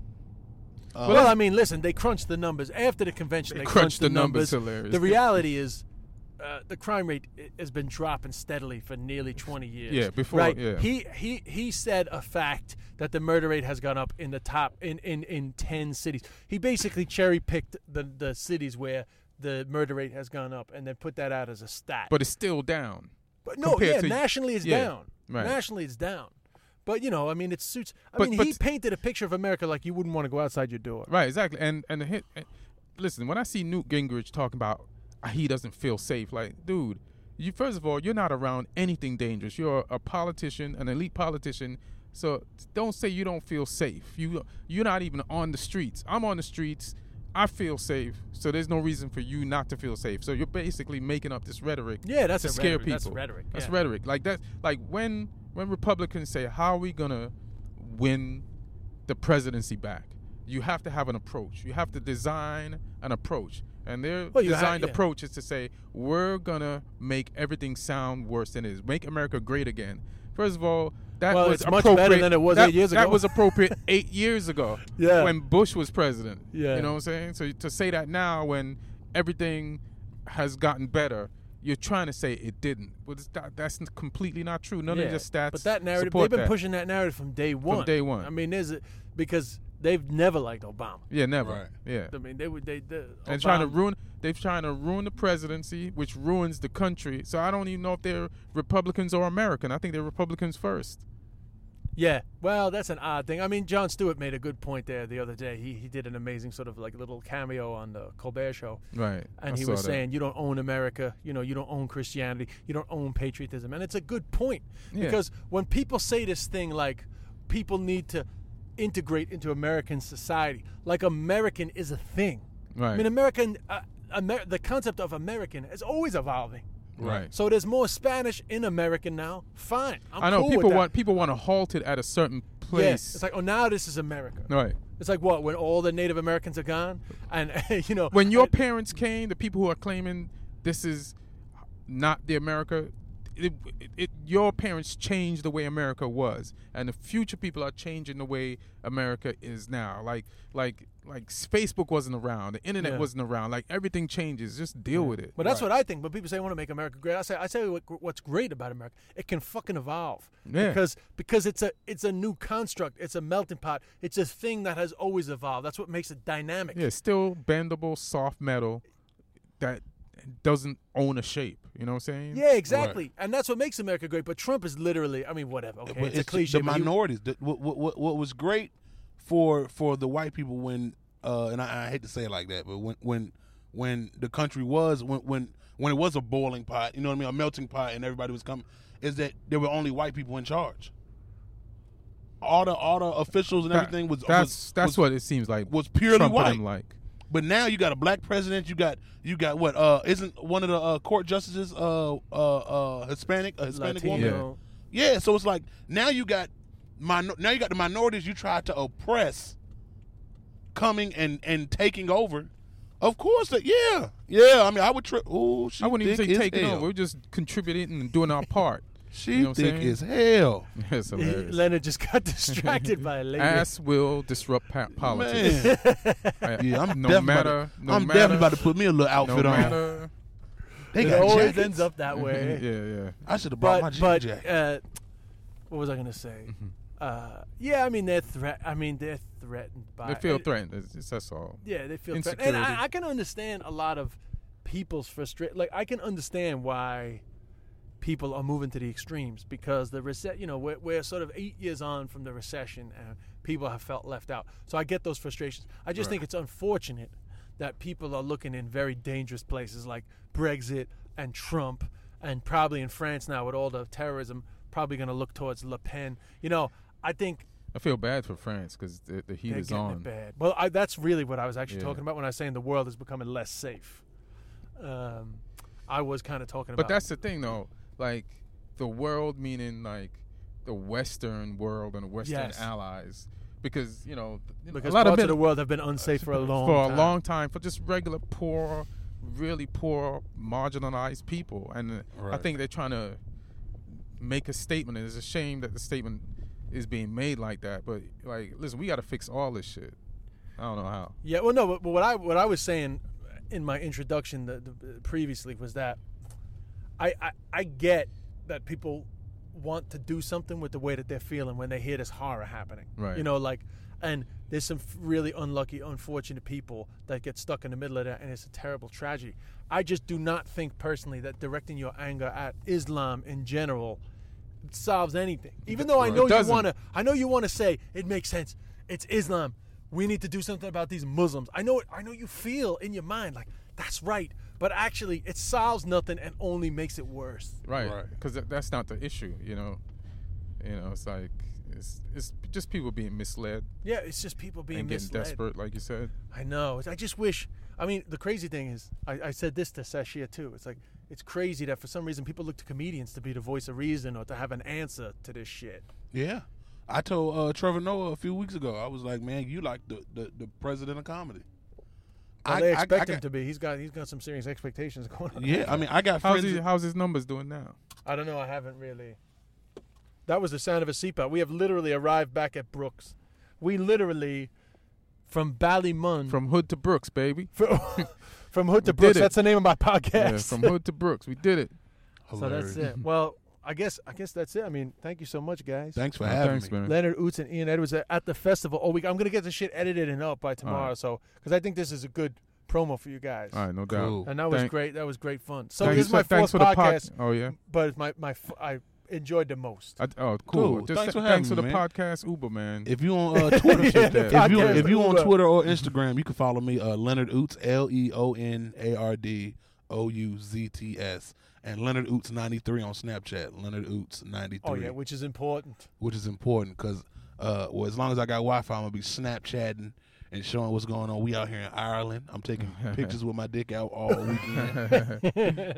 Uh, Well, I mean, listen, they crunched the numbers after the convention. They They, crunched crunched the the numbers, numbers. hilarious. The reality is, uh, the crime rate i- has been dropping steadily for nearly twenty years. Yeah, before- right? yeah. He he he said a fact that the murder rate has gone up in the top in in in ten cities. He basically cherry picked the the cities where the murder rate has gone up and then put that out as a stat. But it's still down. But no, compared yeah, to- nationally it's yeah, down. right. Nationally it's down. But you know, I mean, it suits. I But- mean, but- he painted a picture of America like you wouldn't want to go outside your door. Right, exactly. And and the hit. And listen, when I see Newt Gingrich talking about uh, he doesn't feel safe, like, dude, you first of all, you're not around anything dangerous. You're a politician, an elite politician. So don't say you don't feel safe. You you're not even on the streets. I'm on the streets. I feel safe. So there's no reason for you not to feel safe. So you're basically making up this rhetoric. Yeah, that's to a scare rhetoric. people. That's rhetoric, That's yeah. rhetoric. Like that. Like when when Republicans say, "How are we gonna win the presidency back?" You have to have an approach. You have to design an approach. And their Well, you ha- designed yeah. approach is to say, we're going to make everything sound worse than it is. Make America great again. First of all, that Well, was it's much better appropriate. than it was that, eight years That ago. was appropriate eight years ago Yeah. when Bush was president. Yeah. You know what I'm saying? So to say that now when everything has gotten better, you're trying to say it didn't. But it's not, that's completely not true. None Yeah, of the stats But that narrative, support they've been that. pushing that narrative from day one. day one. I mean, there's a, because they've never liked Obama. Yeah, never. Right. Yeah. I mean, they would they. they And Obama, trying to ruin, they're trying to ruin the presidency, which ruins the country. So I don't even know if they're Republicans or American. I think they're Republicans first. Yeah, well, that's an odd thing. I mean, Jon Stewart made a good point there the other day. He he did an amazing sort of like little cameo on the Colbert Show. Right. And I he saw was that. saying, you don't own America, you know, you don't own Christianity, you don't own patriotism. And it's a good point. Yeah. Because when people say this thing like people need to integrate into American society, like American is a thing. Right. I mean, American, uh, Amer- the concept of American is always evolving. Right. So there's more Spanish in American now. Fine. I'm I know cool people with that. want people want to halt it at a certain place. Yeah, it's like, oh, now this is America. Right. It's like what, when all the Native Americans are gone? And, you know. When your and- parents came, the people who are claiming this is not the America, it, it, it, your parents changed the way America was, and the future people are changing the way America is now. Like, like, like Facebook wasn't around, the internet Yeah. wasn't around. Like everything changes. Just deal with it. But that's what I think. But people say, I want to make America great. I say, I tell you what, what's great about America. It can fucking evolve. Yeah. Because because it's a it's a new construct. It's a melting pot. It's a thing that has always evolved. That's what makes it dynamic. Yeah, still bendable, soft metal that doesn't own a shape. You know what I'm saying? Yeah, exactly. And that's what makes America great. But Trump is literally, I mean, whatever. Okay, But it's, a it's cliche. the but you- minorities. The, what, what, what, what was great for for the white people when, uh, and I, I hate to say it like that, but when when when the country was when when when it was a boiling pot, you know what I mean, a melting pot, and everybody was coming, is that there were only white people in charge. All the all the officials and That- everything was that's was, that's was, what it seems like. was purely Trump and white. them like. But now you got a black president. You got you got what? Uh, isn't one of the uh, court justices uh, uh, uh, Hispanic? A Hispanic woman. Latino. Yeah. So it's like now you got minor, now you got the minorities you tried to oppress coming and, and taking over. Of course, that yeah, yeah. I mean, I would trip. Oh, she I wouldn't even thick say as taking hell. over. We're just contributing and doing our part. She You know what I'm thick saying? as hell. It's hilarious. Leonard just got distracted by a lady. Ass will disrupt pa- politics. Man. I- Yeah, I'm no definitely matter. about to, no I'm matter, definitely about to put me a little no outfit on. matter. They It got always jackets. ends up that way. yeah, yeah. I should have brought my But jean but jacket. uh, what was I going to say? Mm-hmm. Uh, yeah, I mean they're threat. I mean they're threatened by. They feel it- threatened. It's, it's, that's all. Yeah, they feel threatened. And Insecurity. I, I can understand a lot of people's frustration. Like I can understand why people are moving to the extremes because the recession. You know, we're, we're sort of eight years on from the recession, and people have felt left out. So I get those frustrations. I just Right. think it's unfortunate that people are looking in very dangerous places like Brexit and Trump, and probably in France now with all the terrorism, probably going to look towards Le Pen. You know, I think I feel bad for France because the, the heat they're is getting on. it bad. Well, I, that's really what I was actually Yeah. talking about when I was saying the world is becoming less safe. Um, I was kind of talking But about. that's the thing, though. Like the world, meaning like the Western world and the Western Yes. allies, because you know, you know, because a lot parts of, of it, the world have been unsafe for a long for time. a long time for just regular poor, really poor, marginalized people, and uh, I Right. think they're trying to make a statement. And it's a shame that the statement is being made like that. But like, listen, we got to fix all this shit. I don't know how. Yeah, well, no, but, but what I what I was saying in my introduction the, the, previously was that I, I I get that people want to do something with the way that they're feeling when they hear this horror happening. Right. You know, like, and there's some f- really unlucky, unfortunate people that get stuck in the middle of that, and it's a terrible tragedy. I just do not think personally that directing your anger at Islam in general solves anything. Even though I Right. know It you doesn't. want to, I know you want to say it makes sense. It's Islam. We need to do something about these Muslims. I know. I know you feel in your mind like that's right, but actually, it solves nothing and only makes it worse. Right. Right. Because that's not the issue. You know. You know, it's like it's it's just people being misled Yeah, it's just people being and getting misled. desperate, like you said. I know. I just wish. I mean, the crazy thing is, I, I said this to Sashia too. It's like it's crazy that for some reason people look to comedians to be the voice of reason or to have an answer to this shit. Yeah. I told uh, Trevor Noah a few weeks ago, I was like, man, you like the, the, the president of comedy. Well, I- they I- expect I him got- to be. He's got he's got some serious expectations going on. Yeah, I mean, I got How's friends. he, how's his numbers doing now? I don't know. I haven't really. That was the sound of a seatbelt. We have literally arrived back at Brooks. We literally, from Ballymun, From Hood to Brooks, baby. from, from Hood to We did Brooks. it. That's the name of my Yeah, podcast. from Hood to Brooks, we did it. So that's it. Well, I guess I guess that's it. I mean, thank you so much, guys. Thanks for Oh, having thanks, me. man. Leonard Oots and Ian Edwards are at the festival all week. I'm gonna get the shit edited and up by tomorrow, right. so because I think this is a good promo for you guys. All right, no Cool. doubt. And that was Thank- great. That was great fun. So thanks this is my for- thanks fourth for the pod- podcast, Oh yeah. but it's my my f- I enjoyed the most. I, oh, cool. Cool. Just Thanks th- for thanks for having the me, man. podcast, Uber man. If you on uh, Twitter, Appreciate that. if you Podcast if you on Uber. Twitter or Instagram, you can follow me, uh, Leonard Oots, L E O N A R D O U Z T S, and Leonard Oots ninety-three on Snapchat. Leonard Oots ninety-three. Oh yeah, which is important. which is important because, uh, well, as long as I got Wi-Fi, I'm gonna be Snapchatting and showing what's going on. We out here in Ireland. I'm taking pictures with my dick out all weekend.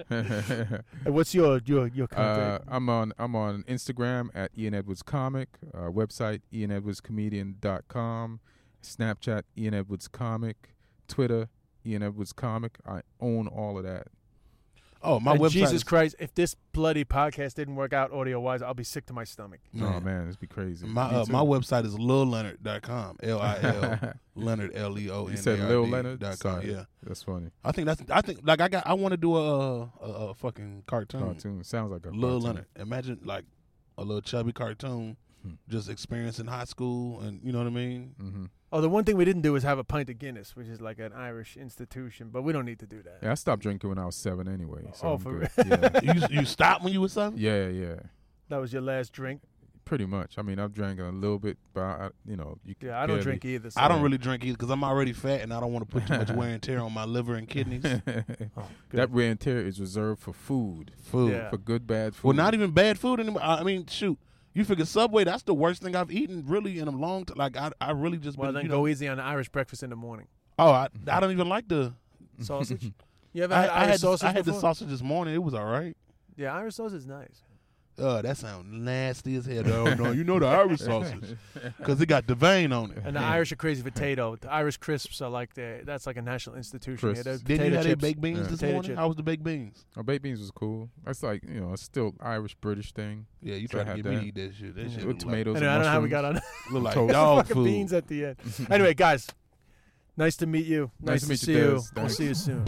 And what's your your your Uh, contact? I'm on I'm on Instagram at Ian Edwards Comic, uh, website ian edwards comedian dot com, Snapchat Ian Edwards Comic, Twitter Ian Edwards Comic. I own all of that. Oh, my And website Jesus is- Christ, if this bloody podcast didn't work out audio-wise, I'll be sick to my stomach. Oh man, this be crazy. My Me uh, too. my website is lil leonard dot com. L I L Leonard L E O N A R D You said Lil Leonard dot com. Sorry. Yeah, That's funny. I think that's. I think like I got. I want to do a, a a fucking cartoon. Cartoon sounds like a Lil cartoon. Leonard. Imagine like a little chubby cartoon, Hmm. just experiencing high school, and you know what I mean. Mm-hmm. Oh, the one thing we didn't do is have a pint of Guinness, which is like an Irish institution, but we don't need to do that. Yeah, I stopped drinking when I was seven anyway. So Oh, I'm for good. real? Yeah. you you stopped when you were seven. yeah, yeah. That was your last drink? Pretty much. I mean, I've drank a little bit, but I, you know, you can Yeah, I don't barely- drink either. So I don't really drink either because I'm already fat and I don't want to put too much wear and tear on my liver and kidneys. Oh, That wear and tear is reserved for food, Food. Yeah. for good, bad food. Well, not even bad food anymore. I I mean, shoot. You figure Subway, that's the worst thing I've eaten really in a long time. Like, I I really just Well, been, then you go know. easy on the Irish breakfast in the morning. Oh, I, I don't even like the. Sausage? You ever I, had I Irish had, sausage I had the before? sausage this morning. It was all right. Yeah, Irish sausage is nice. Uh, that sounds nasty as hell. No, no, you know the Irish sausage because it got the vein on it. And the Irish are crazy potato. The Irish crisps are like the that's like a national institution. Yeah, Crisps. those Didn't you potato have their chips. baked beans Yeah. this Potato morning? chip. How was the baked beans? Oh, baked beans was cool. That's like, you know, it's still Irish British thing. Yeah, you So I tried to had get me that. to eat that shit. That Yeah. shit With look tomatoes Anyway, I and don't know how we mushrooms. got on Like, look like Toast. dog fucking food. beans at the end. Anyway, guys, nice to meet you. Nice, Nice to meet see you, you. Des. We'll Thanks. see you soon.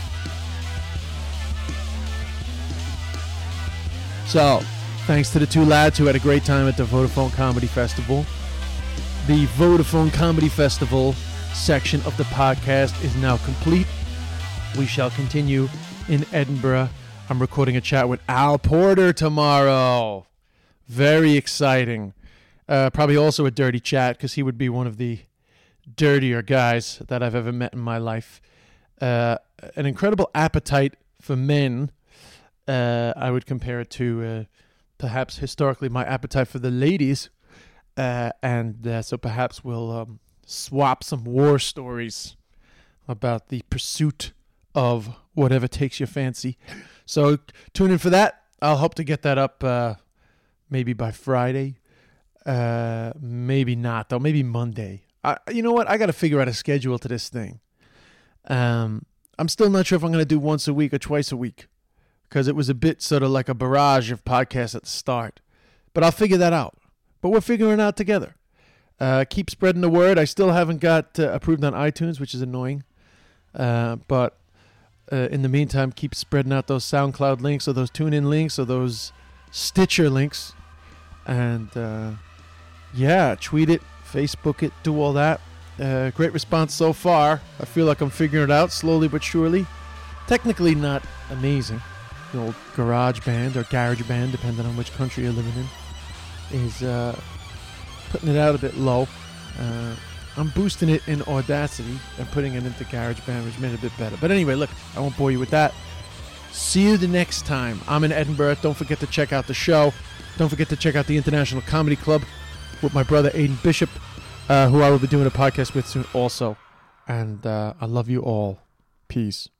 So, thanks to the two lads who had a great time at the Vodafone Comedy Festival. The Vodafone Comedy Festival section of the podcast is now complete. We shall continue in Edinburgh. I'm recording a chat with Al Porter tomorrow. Very exciting. Uh, probably also a dirty chat because he would be one of the dirtier guys that I've ever met in my life. Uh, an incredible appetite for men. Uh, I would compare it to uh, perhaps historically my appetite for the ladies. Uh, and uh, so perhaps we'll um, swap some war stories about the pursuit of whatever takes your fancy. So tune in for that. I'll hope to get that up uh, maybe by Friday. Uh, maybe not, though. Maybe Monday. I, you know what? I got to figure out a schedule to this thing. Um, I'm still not sure if I'm going to do once a week or twice a week because it was a bit sort of like a barrage of podcasts at the start. But I'll figure that out. But we're figuring it out together. Uh, keep spreading the word. I still haven't got uh, approved on iTunes, which is annoying. Uh, but uh, in the meantime, keep spreading out those SoundCloud links or those TuneIn links or those Stitcher links. And uh, yeah, tweet it, Facebook it, do all that. Uh, great response so far. I feel like I'm figuring it out slowly but surely. Technically not amazing. The old garage band or garage band, depending on which country you're living in, is uh, putting it out a bit low. Uh, I'm boosting it in Audacity and putting it into GarageBand, which made it a bit better. But anyway, look, I won't bore you with that. See you the next time. I'm in Edinburgh. Don't forget to check out the show. Don't forget to check out the International Comedy Club with my brother Aiden Bishop, uh, who I will be doing a podcast with soon also. And uh, I love you all. Peace.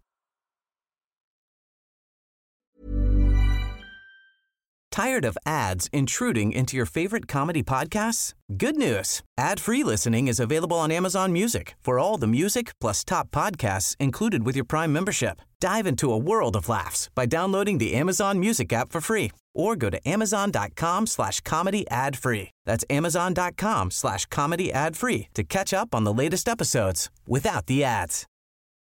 Tired of ads intruding into your favorite comedy podcasts? Good news. Ad-free listening is available on Amazon Music for all the music plus top podcasts included with your Prime membership. Dive into a world of laughs by downloading the Amazon Music app for free or go to amazon.com slash comedy ad free. That's amazon.com slash comedy ad free to catch up on the latest episodes without the ads.